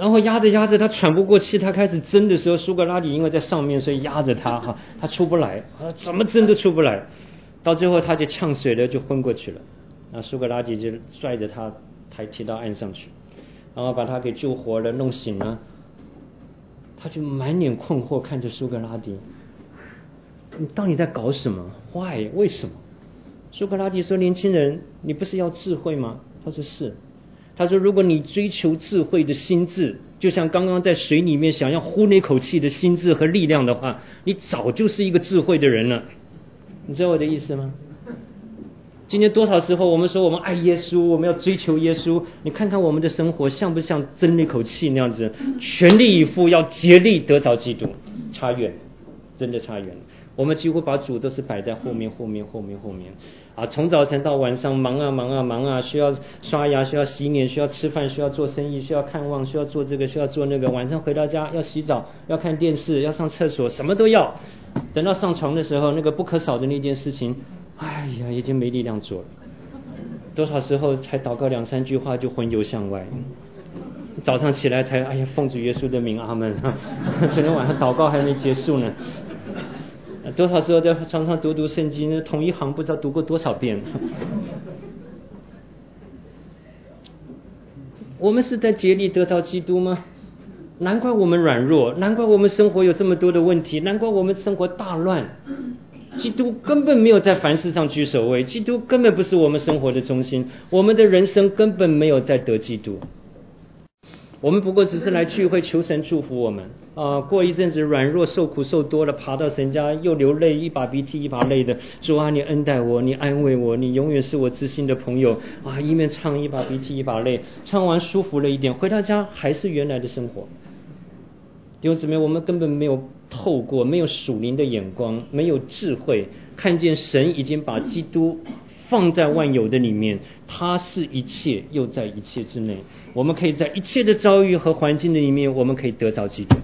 然后压着压着他喘不过气，他开始蒸的时候，苏格拉底因为在上面，所以压着他他出不来，怎么蒸都出不来，到最后他就呛水了，就昏过去了。那苏格拉底就拽着他提到岸上去，然后把他给救活了，弄醒了。他就满脸困惑看着苏格拉底，你到底在搞什么 ？Why？ 为什么？苏格拉底说：“年轻人，你不是要智慧吗？”他说：“是。”他说：“如果你追求智慧的心智，就像刚刚在水里面想要呼那口气的心智和力量的话，你早就是一个智慧的人了。”你知道我的意思吗？今天多少时候我们说我们爱耶稣，我们要追求耶稣，你看看我们的生活像不像争那口气那样子，全力以赴要竭力得着基督？差远，真的差远。我们几乎把主都是摆在后面从早晨到晚上忙啊，需要刷牙，需要洗脸，需要吃饭，需要做生意，需要看望，需要做这个，需要做那个，晚上回到家要洗澡，要看电视，要上厕所，什么都要。等到上床的时候，那个不可少的那件事情，哎呀，已经没力量做了。多少时候才祷告2-3句话就魂游向外，早上起来才奉主耶稣的名，阿们。昨天晚上祷告还没结束呢。多少时候在床上读圣经，同一行不知道读过多少遍。我们是在竭力得到基督吗？难怪我们软弱，难怪我们生活有这么多的问题，难怪我们生活大乱。基督根本没有在凡事上居首位，基督根本不是我们生活的中心，我们的人生根本没有在得基督。我们不过只是来聚会求神祝福我们过一阵子软弱受苦受多了，爬到神家又流泪，一把鼻涕一把泪的，主啊，你恩待我，你安慰我，你永远是我知心的朋友一面唱一把鼻涕一把泪，唱完舒服了一点，回到家还是原来的生活。弟兄姊妹，我们根本没有透过，没有属灵的眼光，没有智慧，看见神已经把基督放在万有的里面，他是一切又在一切之内，我们可以在一切的遭遇和环境的里面，我们可以得着基督。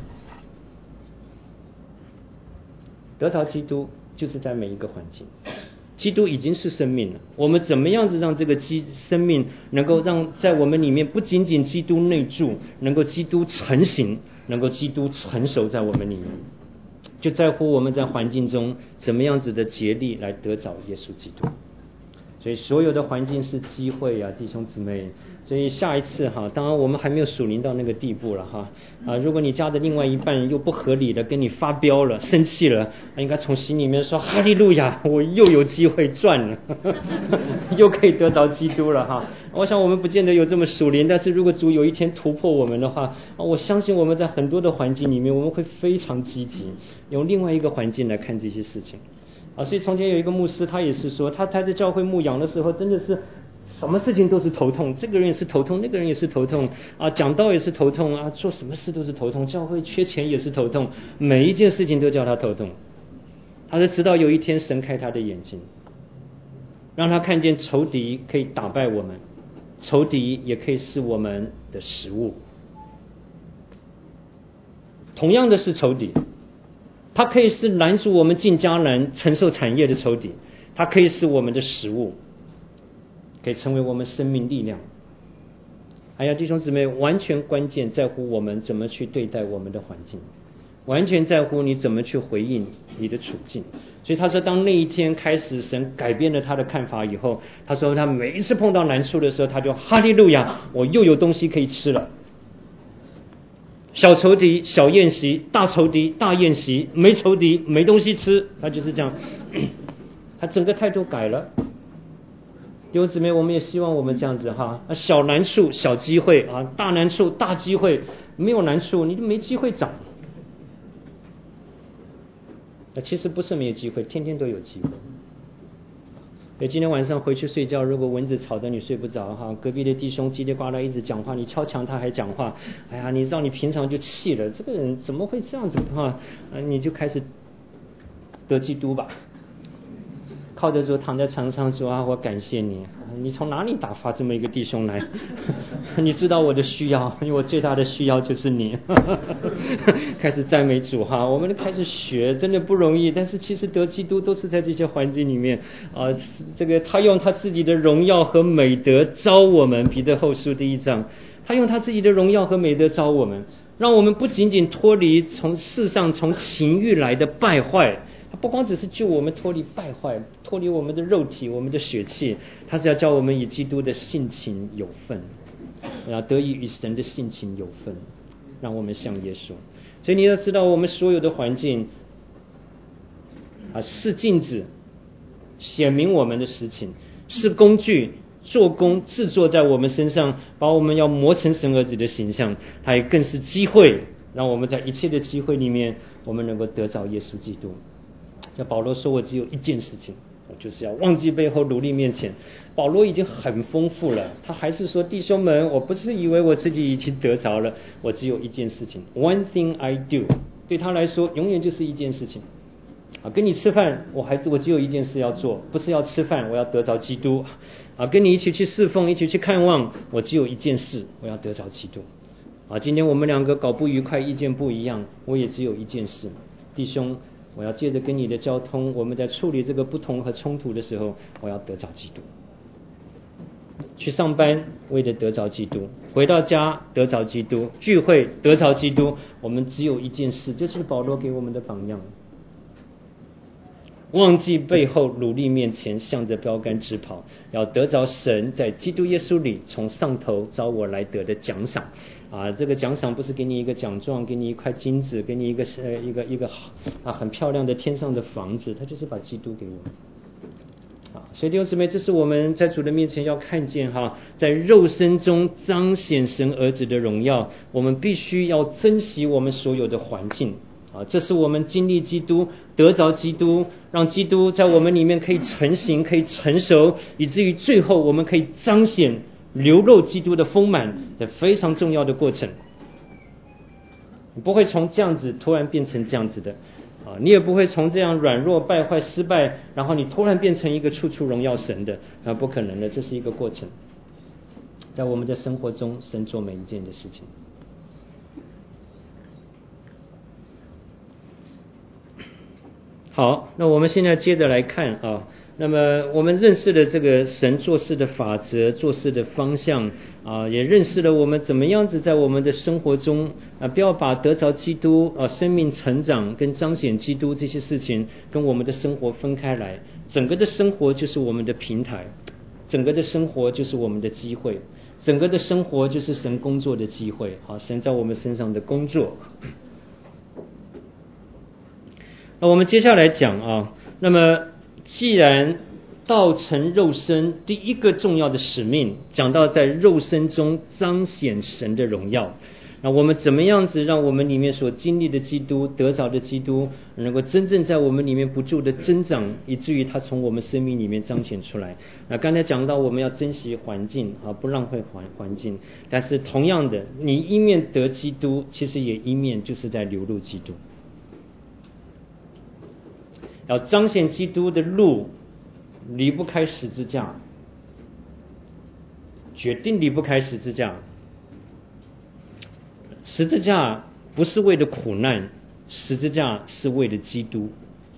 得着基督就是在每一个环境，基督已经是生命了，我们怎么样子让这个生命能够让在我们里面不仅仅基督内住，能够基督成型，能够基督成熟在我们里面，就在乎我们在环境中怎么样子的竭力来得着耶稣基督。所以所有的环境是机会弟兄姊妹。所以下一次当然我们还没有属灵到那个地步了如果你家的另外一半又不合理的跟你发飙了，生气了，应该从心里面说哈利路亚，我又有机会赚了又可以得着基督了我想我们不见得有这么属灵，但是如果主有一天突破我们的话，我相信我们在很多的环境里面我们会非常积极，用另外一个环境来看这些事情所以从前有一个牧师，他也是说他在教会牧养的时候真的是什么事情都是头痛，这个人也是头痛，那个人也是头痛讲道也是头痛做什么事都是头痛，教会缺钱也是头痛，每一件事情都叫他头痛。他说直到有一天神开他的眼睛，让他看见仇敌可以打败我们，仇敌也可以是我们的食物。同样的是仇敌，它可以是拦阻我们进迦南承受产业的仇敌，它可以是我们的食物，可以成为我们生命力量。弟兄姊妹，完全关键在乎我们怎么去对待我们的环境，完全在乎你怎么去回应你的处境。所以他说当那一天开始神改变了他的看法以后，他说他每一次碰到难处的时候，他就哈利路亚，我又有东西可以吃了。小仇敌小宴席，大仇敌大宴席，没仇敌没东西吃，他就是这样他整个态度改了。弟兄姊妹，我们也希望我们这样子小难处小机会大难处大机会，没有难处你就没机会长。其实不是没有机会，天天都有机会。所以今天晚上回去睡觉，如果蚊子吵得你睡不着隔壁的弟兄叽里呱啦一直讲话，你敲墙他还讲话，你知道你平常就气了，这个人怎么会这样子你就开始得基督吧。 靠着主躺在床上说啊，我感谢你，你从哪里打发这么一个弟兄来？你知道我的需要，因为我最大的需要就是你。开始赞美主哈，我们开始学，真的不容易。但是其实得基督都是在这些环境里面啊，这个他用他自己的荣耀和美德招我们，彼得后书第1章，他用他自己的荣耀和美德招我们，让我们不仅仅脱离从世上从情欲来的败坏。他不光只是救我们脱离败坏，脱离我们的肉体我们的血气，他是要叫我们以基督的性情有份，要得以与神的性情有份，让我们像耶稣。所以你要知道，我们所有的环境是镜子显明我们的事情，是工具做工制作在我们身上，把我们要磨成神儿子的形象，它也更是机会，让我们在一切的机会里面，我们能够得着耶稣基督。像保罗说，我只有一件事情，我就是要忘记背后，努力面前。保罗已经很丰富了，他还是说，弟兄们，我不是以为我自己已经得着了，我只有一件事情 ，One thing I do。对他来说，永远就是一件事情。跟你吃饭，我只有一件事要做，不是要吃饭，我要得着基督。跟你一起去侍奉，一起去看望，我只有一件事，我要得着基督。今天我们两个搞不愉快，意见不一样，我也只有一件事，弟兄。我要借着跟你的交通，我们在处理这个不同和冲突的时候，我要得着基督。去上班为了得着基督，回到家得着基督，聚会得着基督，我们只有一件事，这是保罗给我们的榜样。忘记背后，努力面前，向着标杆直跑，要得着神在基督耶稣里从上头招我来得的奖赏。这个奖赏不是给你一个奖状，给你一块金子，给你一个很漂亮的天上的房子，他就是把基督给我。所以弟兄姊妹，这是我们在主的面前要看见在肉身中彰显神儿子的荣耀，我们必须要珍惜我们所有的环境。这是我们经历基督，得着基督，让基督在我们里面可以成型，可以成熟，以至于最后我们可以彰显流露基督的丰满的非常重要的过程。你不会从这样子突然变成这样子的，你也不会从这样软弱败坏失败，然后你突然变成一个处处荣耀神的，不可能的，这是一个过程。在我们的生活中，神做每一件的事情。好，那我们现在接着来看那么我们认识了这个神做事的法则，做事的方向也认识了我们怎么样子在我们的生活中不要把得着基督生命成长跟彰显基督这些事情跟我们的生活分开来。整个的生活就是我们的平台，整个的生活就是我们的机会，整个的生活就是神工作的机会。神在我们身上的工作。那我们接下来讲那么既然道成肉身，第一个重要的使命讲到在肉身中彰显神的荣耀。那我们怎么样子让我们里面所经历的基督，得着的基督能够真正在我们里面不住的增长，以至于它从我们生命里面彰显出来。那刚才讲到我们要珍惜环境不浪费环境，但是同样的，你一面得基督，其实也一面就是在流露基督。要彰显基督的路离不开十字架，决定离不开十字架。十字架不是为了苦难，十字架是为了基督。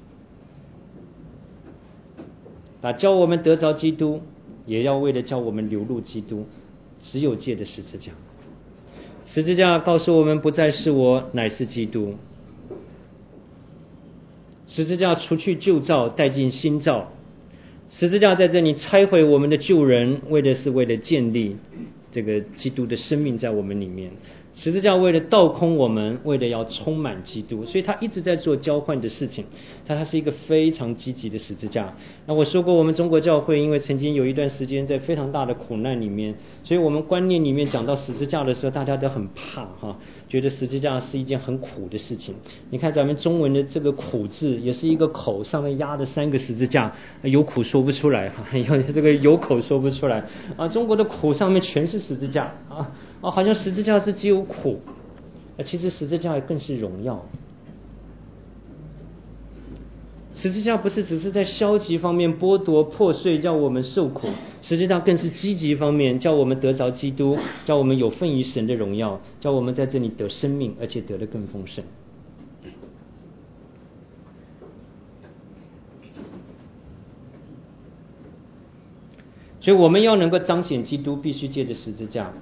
教我们得着基督，也要为了叫我们流露基督，只有借着十字架。十字架告诉我们，不再是我，乃是基督。十字架除去旧造，带进新造。十字架在这里拆毁我们的旧人，为的是为了建立这个基督的生命在我们里面。十字架为了倒空我们，为了要充满基督，所以他一直在做交换的事情。它是一个非常积极的十字架。那我说过，我们中国教会因为曾经有一段时间在非常大的苦难里面，所以我们观念里面讲到十字架的时候，大家都很怕觉得十字架是一件很苦的事情。你看咱们中文的这个苦字也是一个口，上面压的3个十字架，有苦说不出来这个有口说不出来中国的苦上面全是十字架好像十字架是只有苦，其实十字架更是荣耀。 十字架不是只是在消极方面剥夺破碎叫我们受苦，实际上更是积极方面叫我们得着基督，叫我们有份于神的荣耀，叫我们在这里得生命，而且得得更丰盛。所以我们要能够彰显基督，必须借着十字架。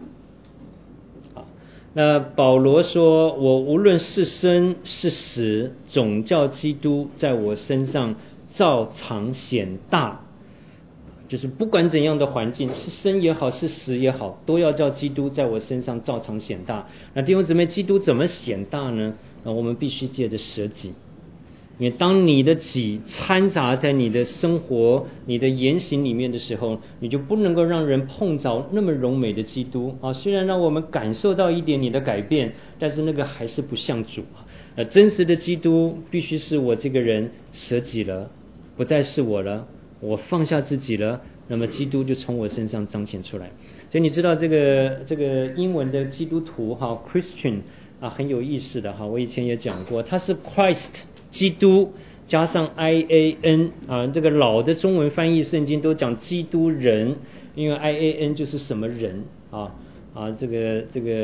那保罗说，我无论是生是死，总叫基督在我身上照常显大。就是不管怎样的环境，是生也好，是死也好，都要叫基督在我身上照常显大。那弟兄姊妹，基督怎么显大呢？我们必须借着舍己。因为当你的己掺杂在你的生活、你的言行里面的时候，你就不能够让人碰着那么荣美的基督啊。虽然让我们感受到一点你的改变，但是那个还是不像主。真实的基督必须是我这个人舍己了，不再是我了，我放下自己了，那么基督就从我身上彰显出来。所以你知道这个英文的基督徒哈 Christian 很有意思的哈，我以前也讲过，它是 Christ。基督加上 IAN 这个老的中文翻译圣经都讲基督人，因为 IAN 就是什么人这个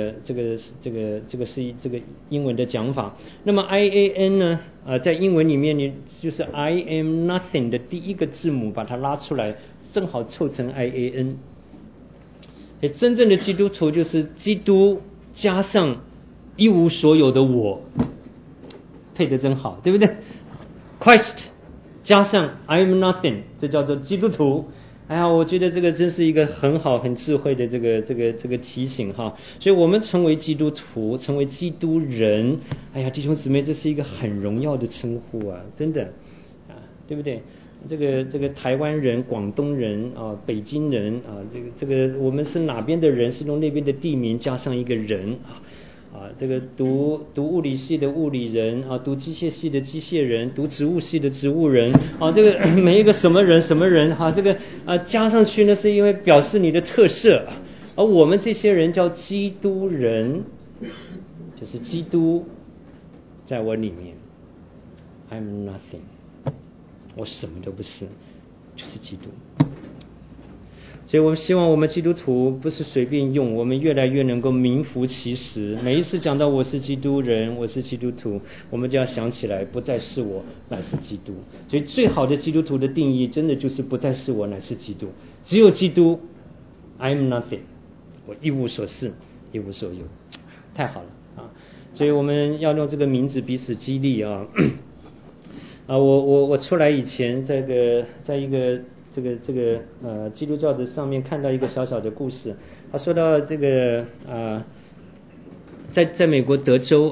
是这个英文的讲法。那么 IAN 呢在英文里面你就是 I am nothing 的第一个字母把它拉出来，正好凑成 IAN。真正的基督徒就是基督加上一无所有的我，配得真好，对不对？ Christ 加上 I am nothing， 这叫做基督徒。我觉得这个真是一个很好很智慧的这个提醒哈。所以我们成为基督徒，成为基督人，弟兄姊妹，这是一个很荣耀的称呼真的对不对？这个台湾人、广东人北京人这个我们是哪边的人，是用那边的地名加上一个人这个读物理系的物理人读机械系的机械人，读植物系的植物人这个每一个什么人什么人这个加上去呢，是因为表示你的特色。而我们这些人叫基督人，就是基督在我里面 I'm nothing， 我什么都不是，就是基督。所以我们希望我们基督徒不是随便用，我们越来越能够名副其实。每一次讲到我是基督人，我是基督徒，我们就要想起来，不再是我，乃是基督。所以最好的基督徒的定义，真的就是不再是我，乃是基督。只有基督 I'm nothing， 我一无所是，一无所有。太好了所以我们要用这个名字彼此激励我出来以前，在一个这个基督教的上面看到一个小小的故事。他说到这个在美国德州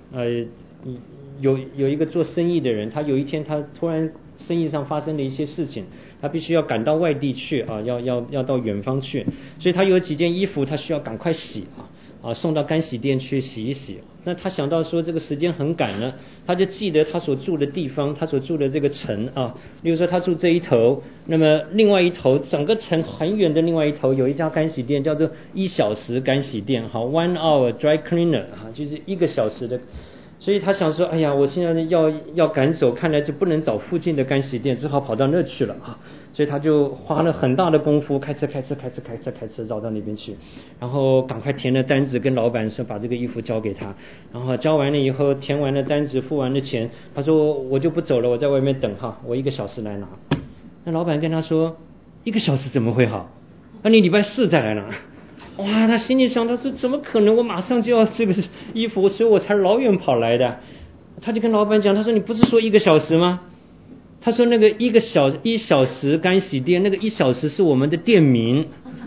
有一个做生意的人，他有一天他突然生意上发生了一些事情，他必须要赶到外地去要到远方去，所以他有几件衣服他需要赶快洗送到干洗店去洗一洗。那他想到说这个时间很赶呢，他就记得他所住的地方，他所住的这个城例如说他住这一头，那么另外一头整个城很远的另外一头有一家干洗店，叫做1小时干洗店1 hour dry cleaner 就是1个小时的。所以他想说，我现在要赶走，看来就不能找附近的干洗店，只好跑到那去了所以他就花了很大的功夫，开车绕到那边去，然后赶快填了单子，跟老板说把这个衣服交给他，然后交完了以后，填完了单子，付完了钱，他说我就不走了，我在外面等我1个小时来拿。那老板跟他说1个小时怎么会好？你礼拜4再来拿。哇，他心里想，他说怎么可能，我马上就要这个衣服，所以我才老远跑来的。他就跟老板讲，他说你不是说1个小时吗？他说那个1小时干洗店，那个1小时是我们的店名。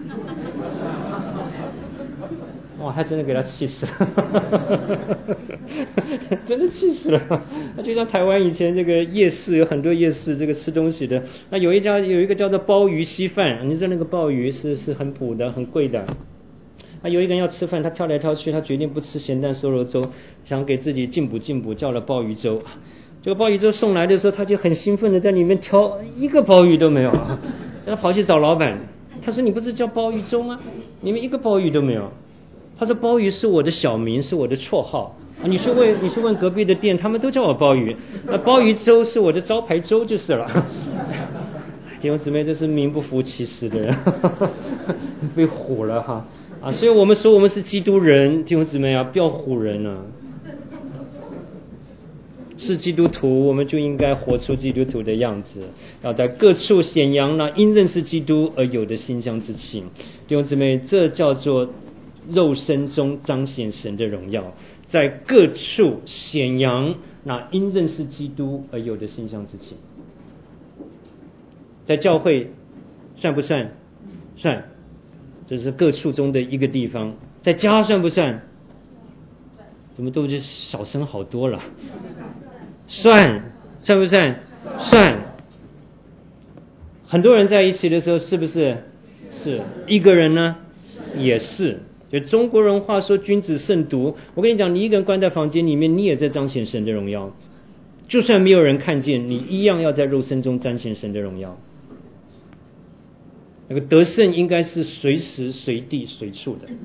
哇，他真的给他气死了真的气死了。就像台湾以前这个夜市，有很多夜市这个吃东西的，那有一个叫做鲍鱼稀饭，你知道那个鲍鱼是很补的，很贵的。有一个人要吃饭，他挑来挑去，他决定不吃咸蛋瘦肉粥，想给自己进补，叫了鲍鱼粥。这个鲍鱼粥送来的时候，他就很兴奋的在里面挑，一个鲍鱼都没有他跑去找老板，他说你不是叫鲍鱼粥吗？里面一个鲍鱼都没有。他说鲍鱼是我的小名，是我的绰号， 你去问隔壁的店，他们都叫我鲍鱼，那鲍鱼粥是我的招牌粥就是了。弟兄姊妹，这是名不符其实的人，被唬了哈啊！所以我们说我们是基督人，弟兄姊妹啊，不要唬人啊。是基督徒，我们就应该活出基督徒的样子，要在各处显扬那因认识基督而有的馨香之气。弟兄姊妹，这叫做肉身中彰显神的荣耀，在各处显扬那因认识基督而有的馨香之气。在教会算不算？算，这是各处中的一个地方。在家算不算？怎么都就小声好多了？算不算？算。很多人在一起的时候，是不是？是。一个人呢，也是。就中国人话说君子慎独，我跟你讲，你一个人关在房间里面，你也在彰显神的荣耀。就算没有人看见，你一样要在肉身中彰显神的荣耀。那个得胜应该是随时随地随处的，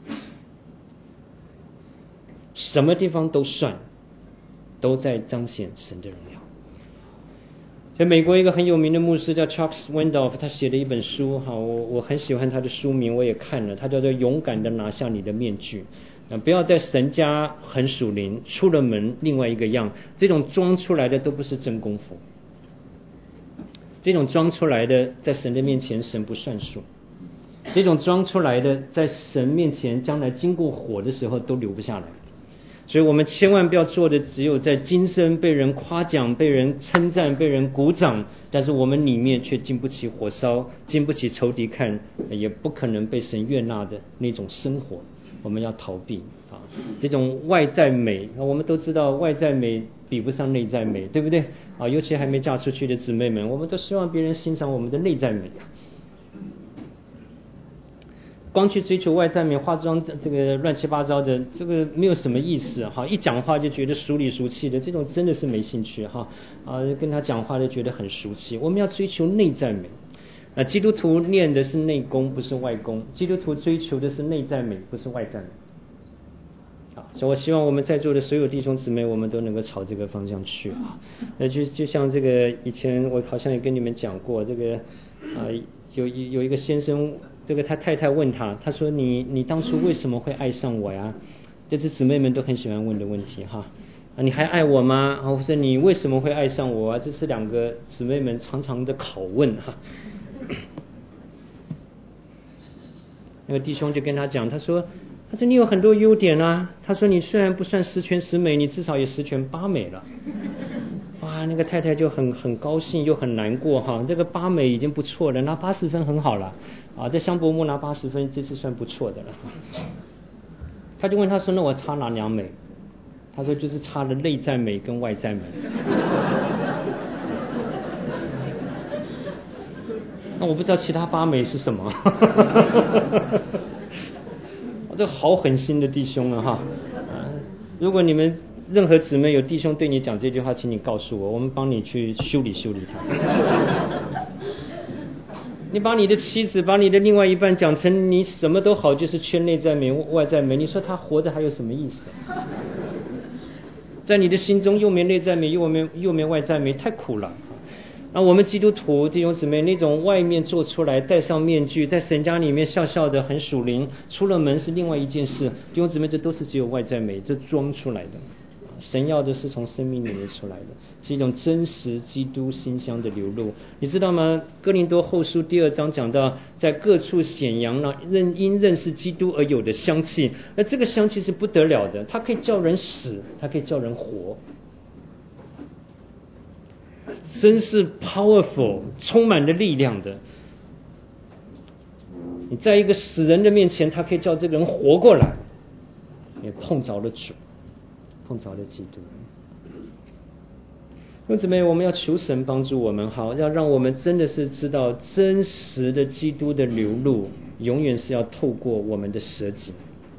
什么地方都算，都在彰显神的荣耀。在美国一个很有名的牧师叫 Chuck Swindoll， 他写的一本书，我很喜欢他的书名，我也看了，他叫做勇敢的拿下你的面具。不要在神家很属灵，出了门另外一个样，这种装出来的都不是真功夫，这种装出来的在神的面前神不算数，这种装出来的在神面前将来经过火的时候都留不下来。所以我们千万不要做的只有在今生被人夸奖、被人称赞、被人鼓掌，但是我们里面却经不起火烧，经不起仇敌看，也不可能被神悦纳的那种生活，我们要逃避啊！这种外在美，我们都知道外在美比不上内在美，对不对啊？尤其还没嫁出去的姊妹们，我们都希望别人欣赏我们的内在美。光去追求外在美，化妆这个乱七八糟的，这个没有什么意思哈。一讲话就觉得俗里俗气的，这种真的是没兴趣哈。跟他讲话就觉得很俗气。我们要追求内在美。基督徒念的是内功，不是外功。基督徒追求的是内在美，不是外在美。所以我希望我们在座的所有弟兄姊妹，我们都能够朝这个方向去啊。就像这个以前我好像也跟你们讲过，这个有一个先生。这个他太太问他说你当初为什么会爱上我呀？这是姊妹们都很喜欢问的问题哈。你还爱我吗？或者你为什么会爱上我啊？这是两个姊妹们常常的拷问哈。那个弟兄就跟他讲，他说你有很多优点啊。他说你虽然不算十全十美，你至少也十全八美了。哇，那个太太就很高兴又很难过哈。这个8美已经不错了，拿80分很好了。在香柏木拿80分，这次算不错的了。他就问他说：“那我差哪2美？”他说：“就是差了内在美跟外在美。”那我不知道其他8美是什么。这好狠心的弟兄了哈。如果你们任何姊妹有弟兄对你讲这句话，请你告诉我，我们帮你去修理他。你把你的妻子，把你的另外一半讲成你什么都好，就是缺内在美外在美，你说他活着还有什么意思？在你的心中又没内在美又没外在美，太苦了。那我们基督徒弟兄姊妹，那种外面做出来戴上面具，在神家里面笑笑的很属灵，出了门是另外一件事。弟兄姊妹，这都是只有外在美，这装出来的。神要的是从生命里面出来的，是一种真实基督馨香的流露。你知道吗？哥林多后书第2章讲到，在各处显扬了因认识基督而有的香气。那这个香气是不得了的，它可以叫人死，它可以叫人活，真是 powerful， 充满了力量的。你在一个死人的面前，它可以叫这个人活过来。也碰着了主，碰着了基督。弟兄姊妹，我们要求神帮助我们，好，要让我们真的是知道真实的基督的流露，永远是要透过我们的舍己，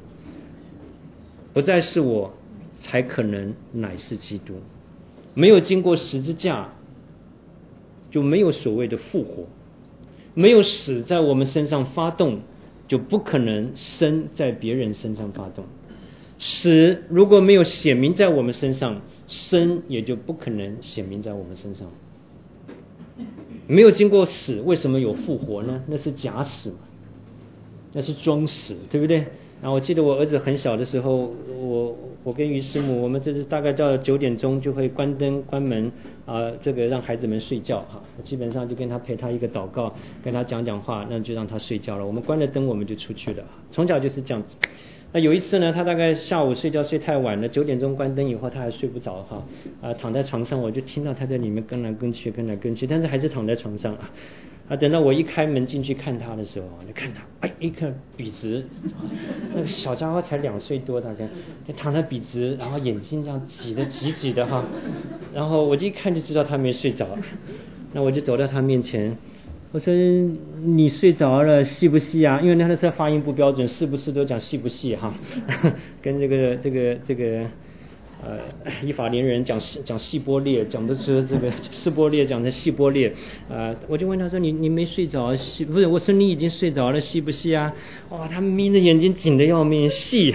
不再是我，才可能乃是基督。没有经过十字架，就没有所谓的复活；没有死在我们身上发动，就不可能生在别人身上发动。 死如果没有显明在我们身上，生也就不可能显明在我们身上。没有经过死，为什么有复活呢？那是假死嘛，那是装死，对不对？然后我记得我儿子很小的时候，我跟于师母，我们就是大概到9点钟就会关灯关门这个让孩子们睡觉基本上就跟他陪他一个祷告，跟他讲讲话，那就让他睡觉了。我们关了灯我们就出去了，从小就是这样子。那有一次呢，他大概下午睡觉睡太晚了，9点钟关灯以后他还睡不着躺在床上，我就听到他在里面跟来跟去，但是还是躺在床上等到我一开门进去看他的时候，就看他一看笔直，那个小家伙才2岁多大概，躺在笔直，然后眼睛这样挤的然后我就一看就知道他没睡着，那我就走到他面前，我说你睡着了细不细啊？因为那时候发音不标准，是不是都讲细不细跟这个以法连人讲细波裂，讲的是这个示波裂，讲的细波裂我就问他说你没睡着细不是？我说你已经睡着了细不细啊？哇，他眯着眼睛紧得要命，细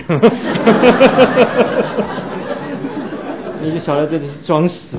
你就晓得这是装死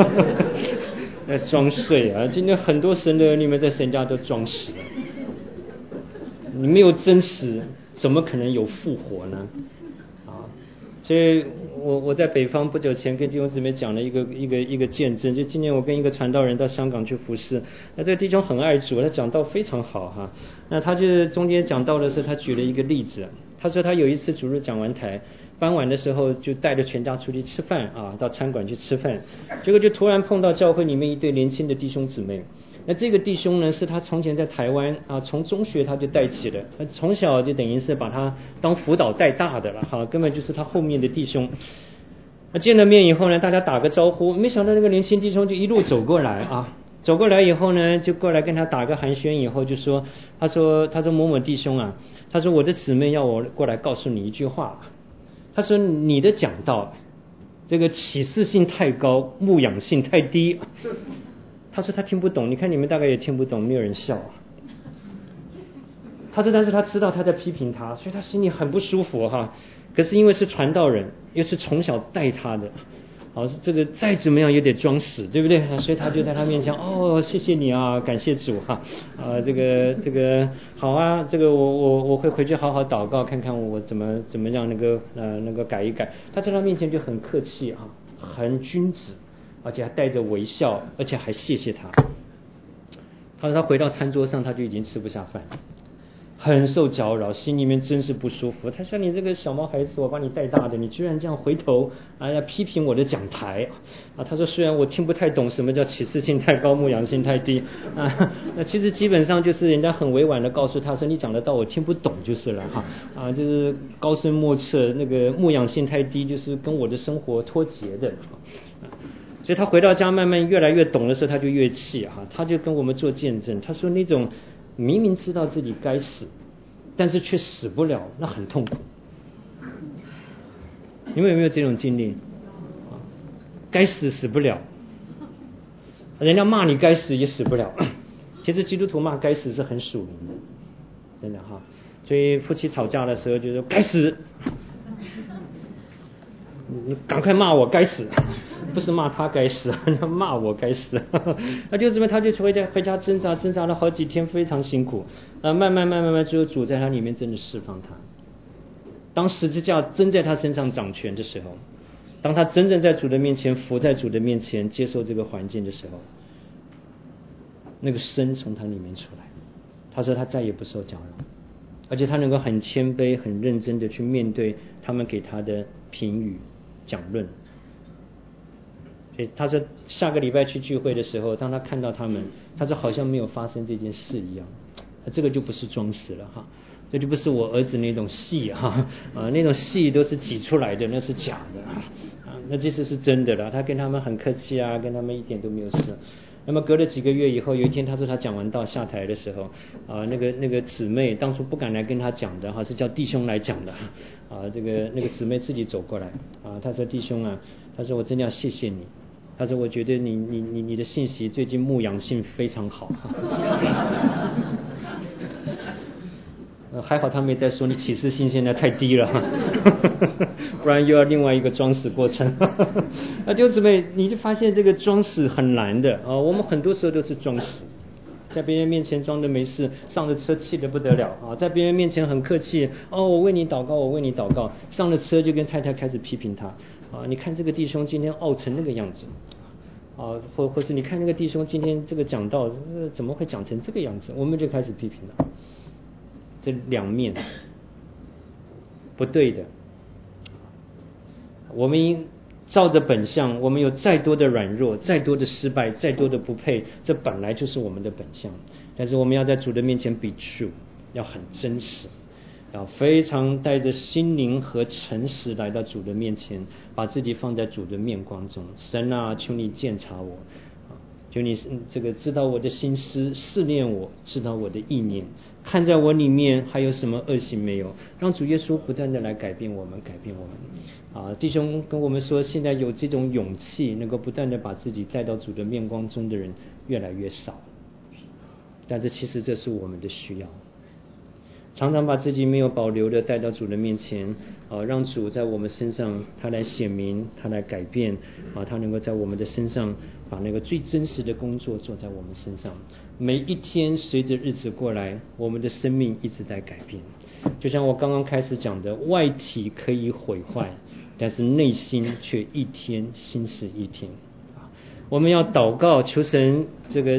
装睡今天很多神的你们在神家都装死你没有真实怎么可能有复活呢所以我在北方不久前跟弟兄姊妹讲了一个见证，就今年我跟一个传道人到香港去服侍，那这个弟兄很爱主，他讲道非常好那他就中间讲道的时候，他举了一个例子，他说他有一次主日讲完台，傍晚的时候就带着全家出去吃饭到餐馆去吃饭，结果就突然碰到教会里面一对年轻的弟兄姊妹。那这个弟兄呢，是他从前在台湾从中学他就带起的，他从小就等于是把他当辅导带大的了根本就是他后面的弟兄。那见了面以后呢，大家打个招呼，没想到那个年轻弟兄就一路走过来走过来以后呢，就过来跟他打个寒暄，以后就说，他说某某弟兄他说我的姊妹要我过来告诉你一句话，他说你的讲道这个启示性太高，牧养性太低。他说他听不懂，你看你们大概也听不懂，没有人笑他说但是他知道他在批评他，所以他心里很不舒服可是因为是传道人，又是从小带他的这个再怎么样也得装死，对不对？所以他就在他面前谢谢你感谢主这个好这个我会回去好好祷告，看看我怎么样那个改一改。他在他面前就很客气很君子，而且还带着微笑，而且还谢谢他。他说他回到餐桌上他就已经吃不下饭，很受搅扰，心里面真是不舒服。他说你这个小毛孩子，我把你带大的，你居然这样回头来批评我的讲台他说虽然我听不太懂什么叫启示性太高，牧养性太低那其实基本上就是人家很委婉的告诉他说你讲的道我听不懂就是了就是高深莫测，那个牧养性太低就是跟我的生活脱节的所以他回到家慢慢越来越懂的时候，他就越气他就跟我们做见证，他说那种明明知道自己该死，但是却死不了，那很痛苦。你们有没有这种经历？该死死不了，人家骂你该死也死不了。其实基督徒骂该死是很属灵的，真的所以夫妻吵架的时候就说该死，你赶快骂我该死，不是骂他该死，要骂我该死。那就这么他就回家挣扎了好几天，非常辛苦慢慢最后主在他里面真的释放他。当十字架真在他身上掌权的时候，当他真正在主的面前伏在主的面前接受这个环境的时候，那个生从他里面出来。他说他再也不受搅扰，而且他能够很谦卑很认真的去面对他们给他的评语讲论。所以他说下个礼拜去聚会的时候，当他看到他们，他说好像没有发生这件事一样。这个就不是装死了这就不是我儿子那种戏那种戏都是挤出来的，那是假的那这次是真的了。他跟他们很客气跟他们一点都没有事。那么隔了几个月以后，有一天他说他讲完道下台的时候那个姊妹当初不敢来跟他讲的是叫弟兄来讲的那个姊妹自己走过来他说弟兄他说我真的要谢谢你，他说我觉得你的信息最近牧养性非常好还好他没再说你启示性现在太低了不然又要另外一个装死过程那弟兄姊妹，你就发现这个装死很难的我们很多时候都是装死，在别人面前装的没事，上了车气得不得了在别人面前很客气我为你祷告，我为你祷告，上了车就跟太太开始批评他你看这个弟兄今天傲成那个样子或是你看那个弟兄今天这个讲道怎么会讲成这个样子，我们就开始批评了。这两面不对的。我们照着本相，我们有再多的软弱，再多的失败，再多的不配，这本来就是我们的本相。但是我们要在主的面前 be true， 要很真实，要非常带着心灵和诚实来到主的面前，把自己放在主的面光中。神啊，求你鉴察我，求你这个知道我的心思，试炼我，知道我的意念，看在我里面还有什么恶行没有，让主耶稣不断的来改变我们，改变我们弟兄跟我们说，现在有这种勇气能够不断的把自己带到主的面光中的人越来越少，但是其实这是我们的需要，常常把自己没有保留的带到主的面前让主在我们身上他来显明，他来改变他能够在我们的身上把那个最真实的工作做在我们身上。每一天随着日子过来，我们的生命一直在改变，就像我刚刚开始讲的，外体可以毁坏，但是内心却一天新似一天我们要祷告，求神这个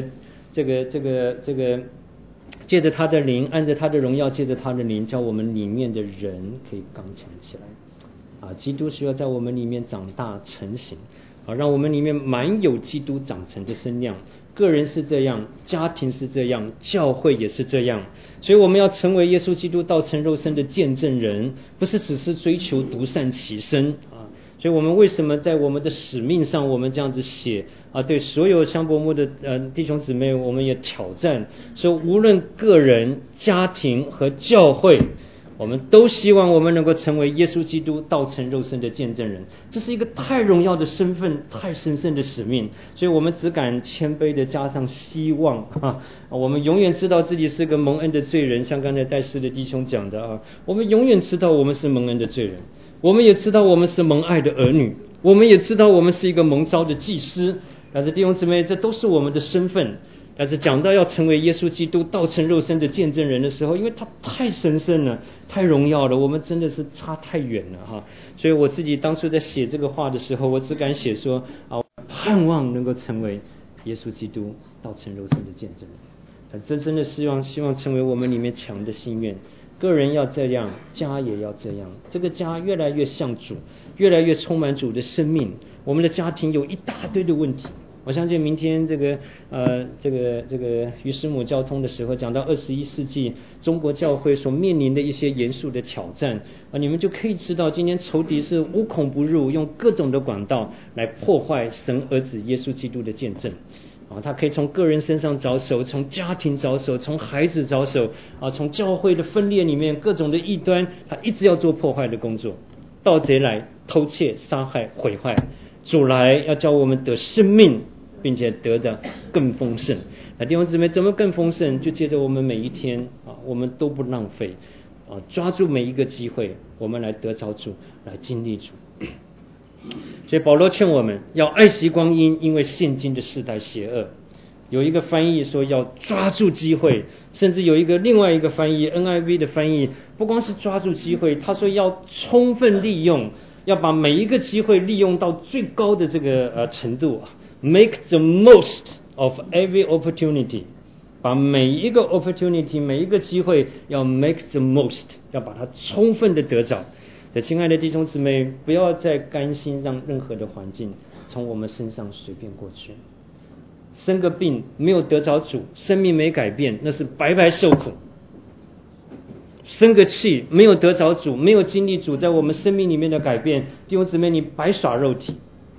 借着他的灵，按着他的荣耀，借着他的灵，叫我们里面的人可以刚强起来基督需要在我们里面长大成型让我们里面满有基督长成的身量。个人是这样，家庭是这样，教会也是这样，所以我们要成为耶稣基督道成肉身的见证人，不是只是追求独善其身所以我们为什么在我们的使命上我们这样子写对所有香柏木的弟兄姊妹，我们也挑战说，无论个人、家庭和教会，我们都希望我们能够成为耶稣基督道成肉身的见证人。这是一个太荣耀的身份，太神圣的使命，所以我们只敢谦卑的加上希望我们永远知道自己是个蒙恩的罪人，像刚才带诗的弟兄讲的我们永远知道我们是蒙恩的罪人，我们也知道我们是蒙爱的儿女，我们也知道我们是一个蒙召的祭司。但是弟兄姊妹，这都是我们的身份。但是讲到要成为耶稣基督道成肉身的见证人的时候，因为他太神圣了，太荣耀了，我们真的是差太远了所以我自己当初在写这个话的时候，我只敢写说盼望能够成为耶稣基督道成肉身的见证人。真的希望成为我们里面强的心愿。个人要这样，家也要这样，这个家越来越像主，越来越充满主的生命。我们的家庭有一大堆的问题，我相信明天这个于师母交通的时候讲到21世纪中国教会所面临的一些严肃的挑战你们就可以知道今天仇敌是无孔不入，用各种的管道来破坏神儿子耶稣基督的见证他可以从个人身上着手，从家庭着手，从孩子着手从教会的分裂里面各种的异端，他一直要做破坏的工作。盗贼来偷窃杀害毁坏，主来要叫我们得生命，并且得的更丰盛。弟兄姊妹，怎么更丰盛？就借着我们每一天我们都不浪费抓住每一个机会，我们来得着主，来经历主。所以保罗劝我们要爱惜光阴，因为现今的世代邪恶。有一个翻译说要抓住机会，甚至有另外一个翻译 NIV 的翻译不光是抓住机会，他说要充分利用，要把每一个机会利用到最高的这个程度，make the most of every opportunity， 把每一个 opportunity 每一个机会要 make the most， 要把它充分的得着。亲爱的弟兄姊妹，不要再甘心让任何的环境从我们身上随便过去。生个病没有得着主，生命没改变，那是白白受苦。生个气没有得着主，没有经历主在我们生命里面的改变，弟兄姊妹，你白耍肉体。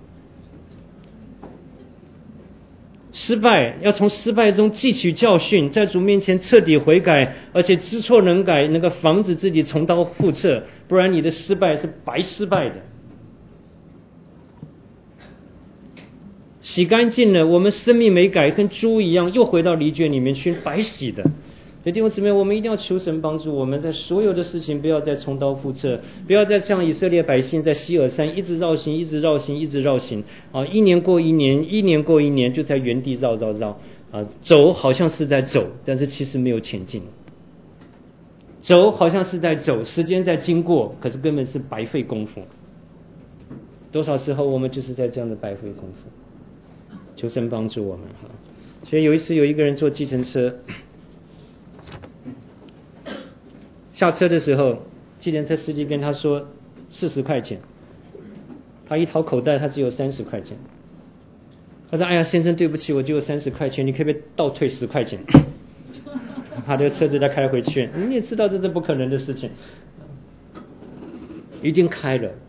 失败要从失败中汲取教训，在主面前彻底悔改，而且知错能改，能够防止自己重蹈覆辙，不然你的失败是白失败的。洗干净了，我们生命没改，跟猪一样又回到离圈里面去，白洗的。 所以弟兄姊妹，我们一定要求神帮助我们，在所有的事情不要再重蹈覆辙，不要再像以色列百姓在西珥山一直绕行，一直绕行，一直绕行啊！一年过一年，一年过一年，就在原地绕啊！走好像是在走，但是其实没有前进。走好像是在走，时间在经过，可是根本是白费功夫。多少时候我们就是在这样的白费功夫？求神帮助我们哈！所以有一次有一个人坐计程车。下车的时候，计程车司机跟他说40块钱，他一掏口袋，他只有30块钱。他说：“哎呀，先生，对不起，我只有30块钱，你可不可以倒退10块钱？”他这个车子再开回去，你也知道这是不可能的事情。已经开了，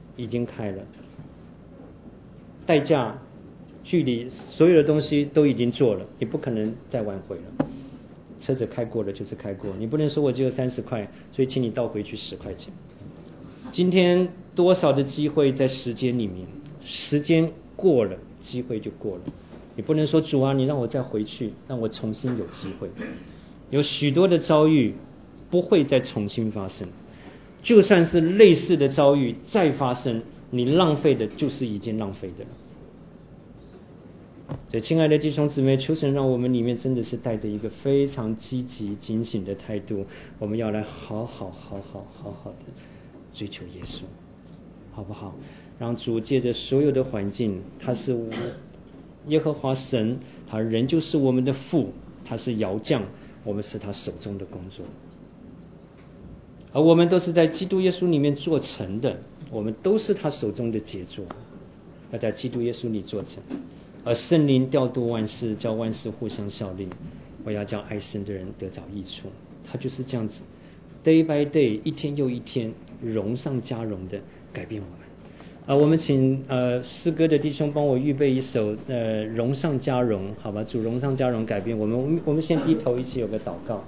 代价、距离，所有的东西都已经做了，你不可能再挽回了。车子开过了就是开过，你不能说我只有30块，所以请你倒回去10块钱。今天多少的机会在时间里面，时间过了，机会就过了。你不能说主啊，你让我再回去，让我重新有机会。有许多的遭遇不会再重新发生，就算是类似的遭遇再发生，你浪费的就是已经浪费的了。所以亲爱的弟兄姊妹，求神让我们里面真的是带着一个非常积极警醒的态度，我们要来好好的追求耶稣，好不好？让主借着所有的环境，他是耶和华神，他仍旧是我们的父，他是窑匠，我们是他手中的工作，而我们都是在基督耶稣里面做成的，我们都是他手中的杰作，要在基督耶稣里做成。而圣灵调度万事，叫万事互相效力，我要叫爱神的人得着益处。他就是这样子 day by day， 一天又一天，荣上加荣的改变我们。我们请诗歌的弟兄帮我预备一首荣上加荣，好吧？主荣上加荣改变我们。我们先低头一起有个祷告。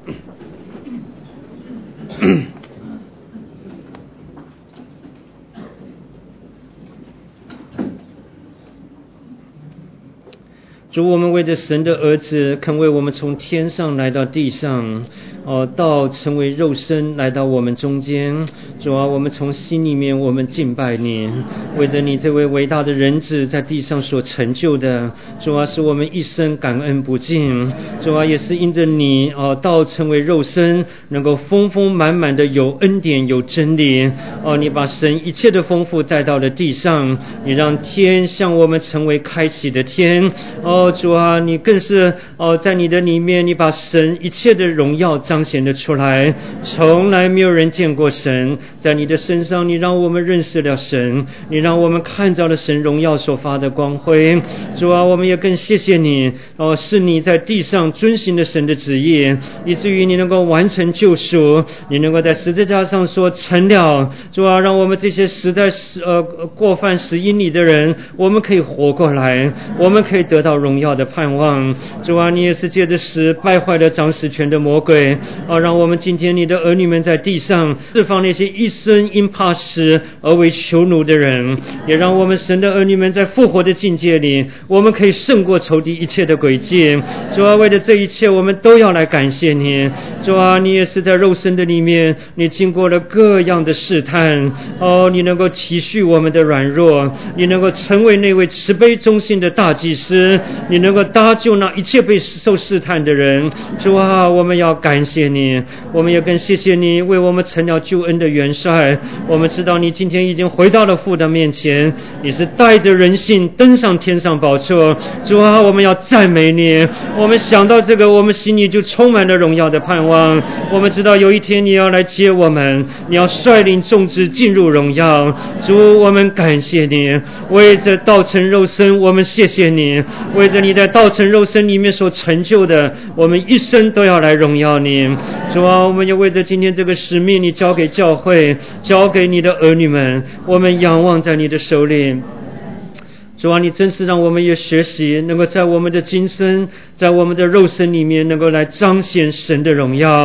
主，我们为着神的儿子肯为我们从天上来到地上，到成为肉身来到我们中间。主啊，我们从心里面我们敬拜你，为着你这位伟大的人子在地上所成就的，主啊，使我们一生感恩不尽。主啊，也是因着你到成为肉身，能够丰丰满满的有恩典有真理。你把神一切的丰富带到了地上，你让天向我们成为开启的天。主啊，你更是在你的里面，你把神一切的荣耀彰显了出来，从来没有人见过神。在你的身上，你让我们认识了神，你让我们看到了神荣耀所发的光辉。主啊，我们也更谢谢你，是你在地上遵行了神的旨意，以至于你能够完成救赎，你能够在十字架上说成了。主啊，让我们这些实在过犯死因你的人，我们可以活过来，我们可以得到荣耀的盼望。主啊，你也是借着死败坏了掌死权的魔鬼，让我们今天你的儿女们在地上释放那些一生因怕死而为囚奴的人，也让我们神的儿女们在复活的境界里，我们可以胜过仇敌一切的诡计。主啊，为了这一切我们都要来感谢你。主啊，你也是在肉身的里面，你经过了各样的试探，你能够体恤我们的软弱，你能够成为那位慈悲忠心的大祭司，你能够搭救那一切被受试探的人。主啊，我们要感谢你，我们也更谢谢你为我们成了救恩的元帅。我们知道你今天已经回到了父的面前，你是带着人性登上天上宝座。主啊，我们要赞美你，我们想到这个，我们心里就充满了荣耀的盼望。我们知道有一天你要来接我们，你要率领众子进入荣耀。主，我们感谢你，为着道成肉身，我们谢谢你，为着你在道成肉身里面所成就的，我们一生都要来荣耀你。主啊，我们也为着今天这个使命，你交给教会，交给你的儿女们，我们仰望在你的手里。主啊，你真是让我们也学习，能够在我们的今生，在我们的肉身里面，能够来彰显神的荣耀。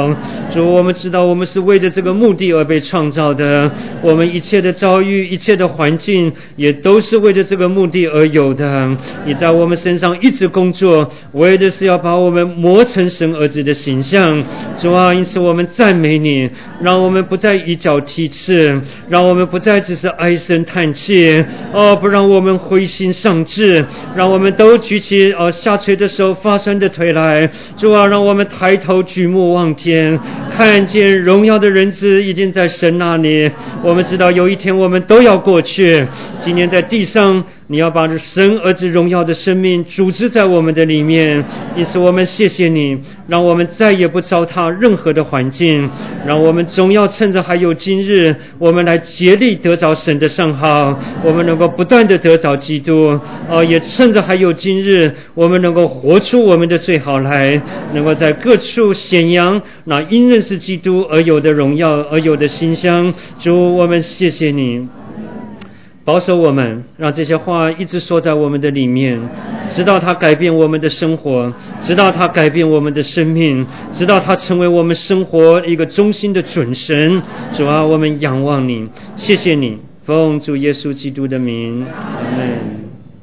主，我们知道我们是为着这个目的而被创造的，我们一切的遭遇、一切的环境也都是为着这个目的而有的。你在我们身上一直工作，为的是要把我们磨成神儿子的形象。主啊，因此我们赞美你，让我们不再以脚踢刺，让我们不再只是唉声叹气，不让我们灰心丧志，让我们都举起下垂的手、发酸的腿来。主啊，让我们抬头举目望天，看见荣耀的人子已经在神那里。我们知道有一天我们都要过去，今年在地上你要把神儿子荣耀的生命组织在我们的里面，因此我们谢谢你，让我们再也不糟蹋任何的环境，让我们总要趁着还有今日，我们来竭力得着神的上好，我们能够不断的得着基督，也趁着还有今日，我们能够活出我们的最好来，能够在各处显扬那因认识基督而有的荣耀，而有的馨香。主，我们谢谢你，保守我们，让这些话一直说在我们的里面，直到它改变我们的生活，直到它改变我们的生命，直到它成为我们生活一个中心的准绳。主啊，我们仰望你，谢谢你，奉主耶稣基督的名，阿们。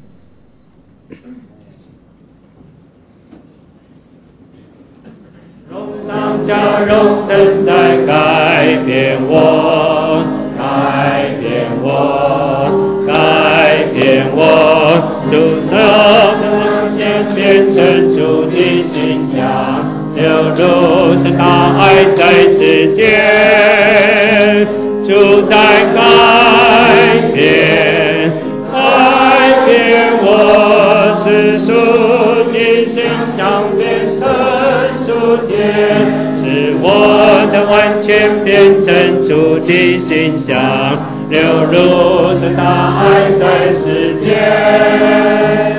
荣加荣正在改变我，改变我，改变我，主所有的变成主的形象，流入神大爱在世间，主在改变，改变我，使属的形象变成属天。使我的完全变成主的形象，流入神大爱在世间。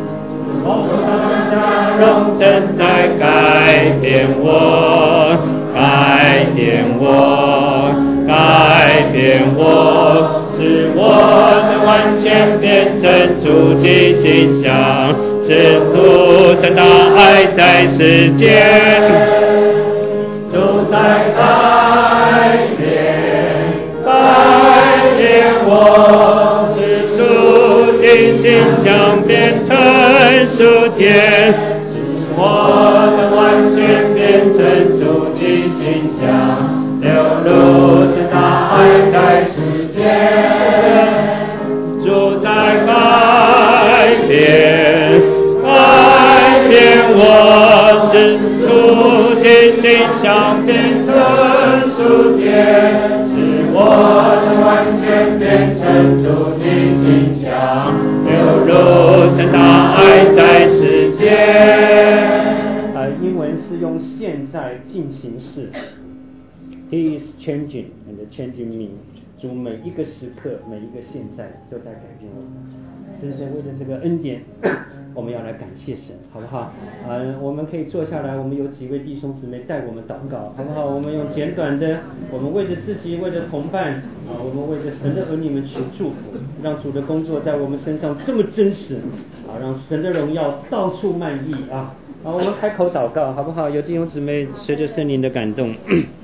荣正在改变我，改变我，改变我，使我的完全变成主的形象，使主神大爱在世间。主在改变，改变我，使主的形象变成属天，使我的完全变成主的形象，流露神大爱在世间。主在改变，改变我，使主的形象变成属天，使我的完全变成主的形象，流露神大爱在世间。英文是用现在进行式 ，He is changing and changing me。主每一个时刻，每一个现在都在改变我们。真是为了这个恩典，我们要来感谢神，好不好？我们可以坐下来，我们有几位弟兄姊妹带我们祷告，好不好？我们用简短的，我们为着自己，为着同伴，我们为着神的儿女们求祝福，让主的工作在我们身上这么真实，让神的荣耀到处漫溢啊！我们开口祷告，好不好？有弟兄姊妹随着圣灵的感动。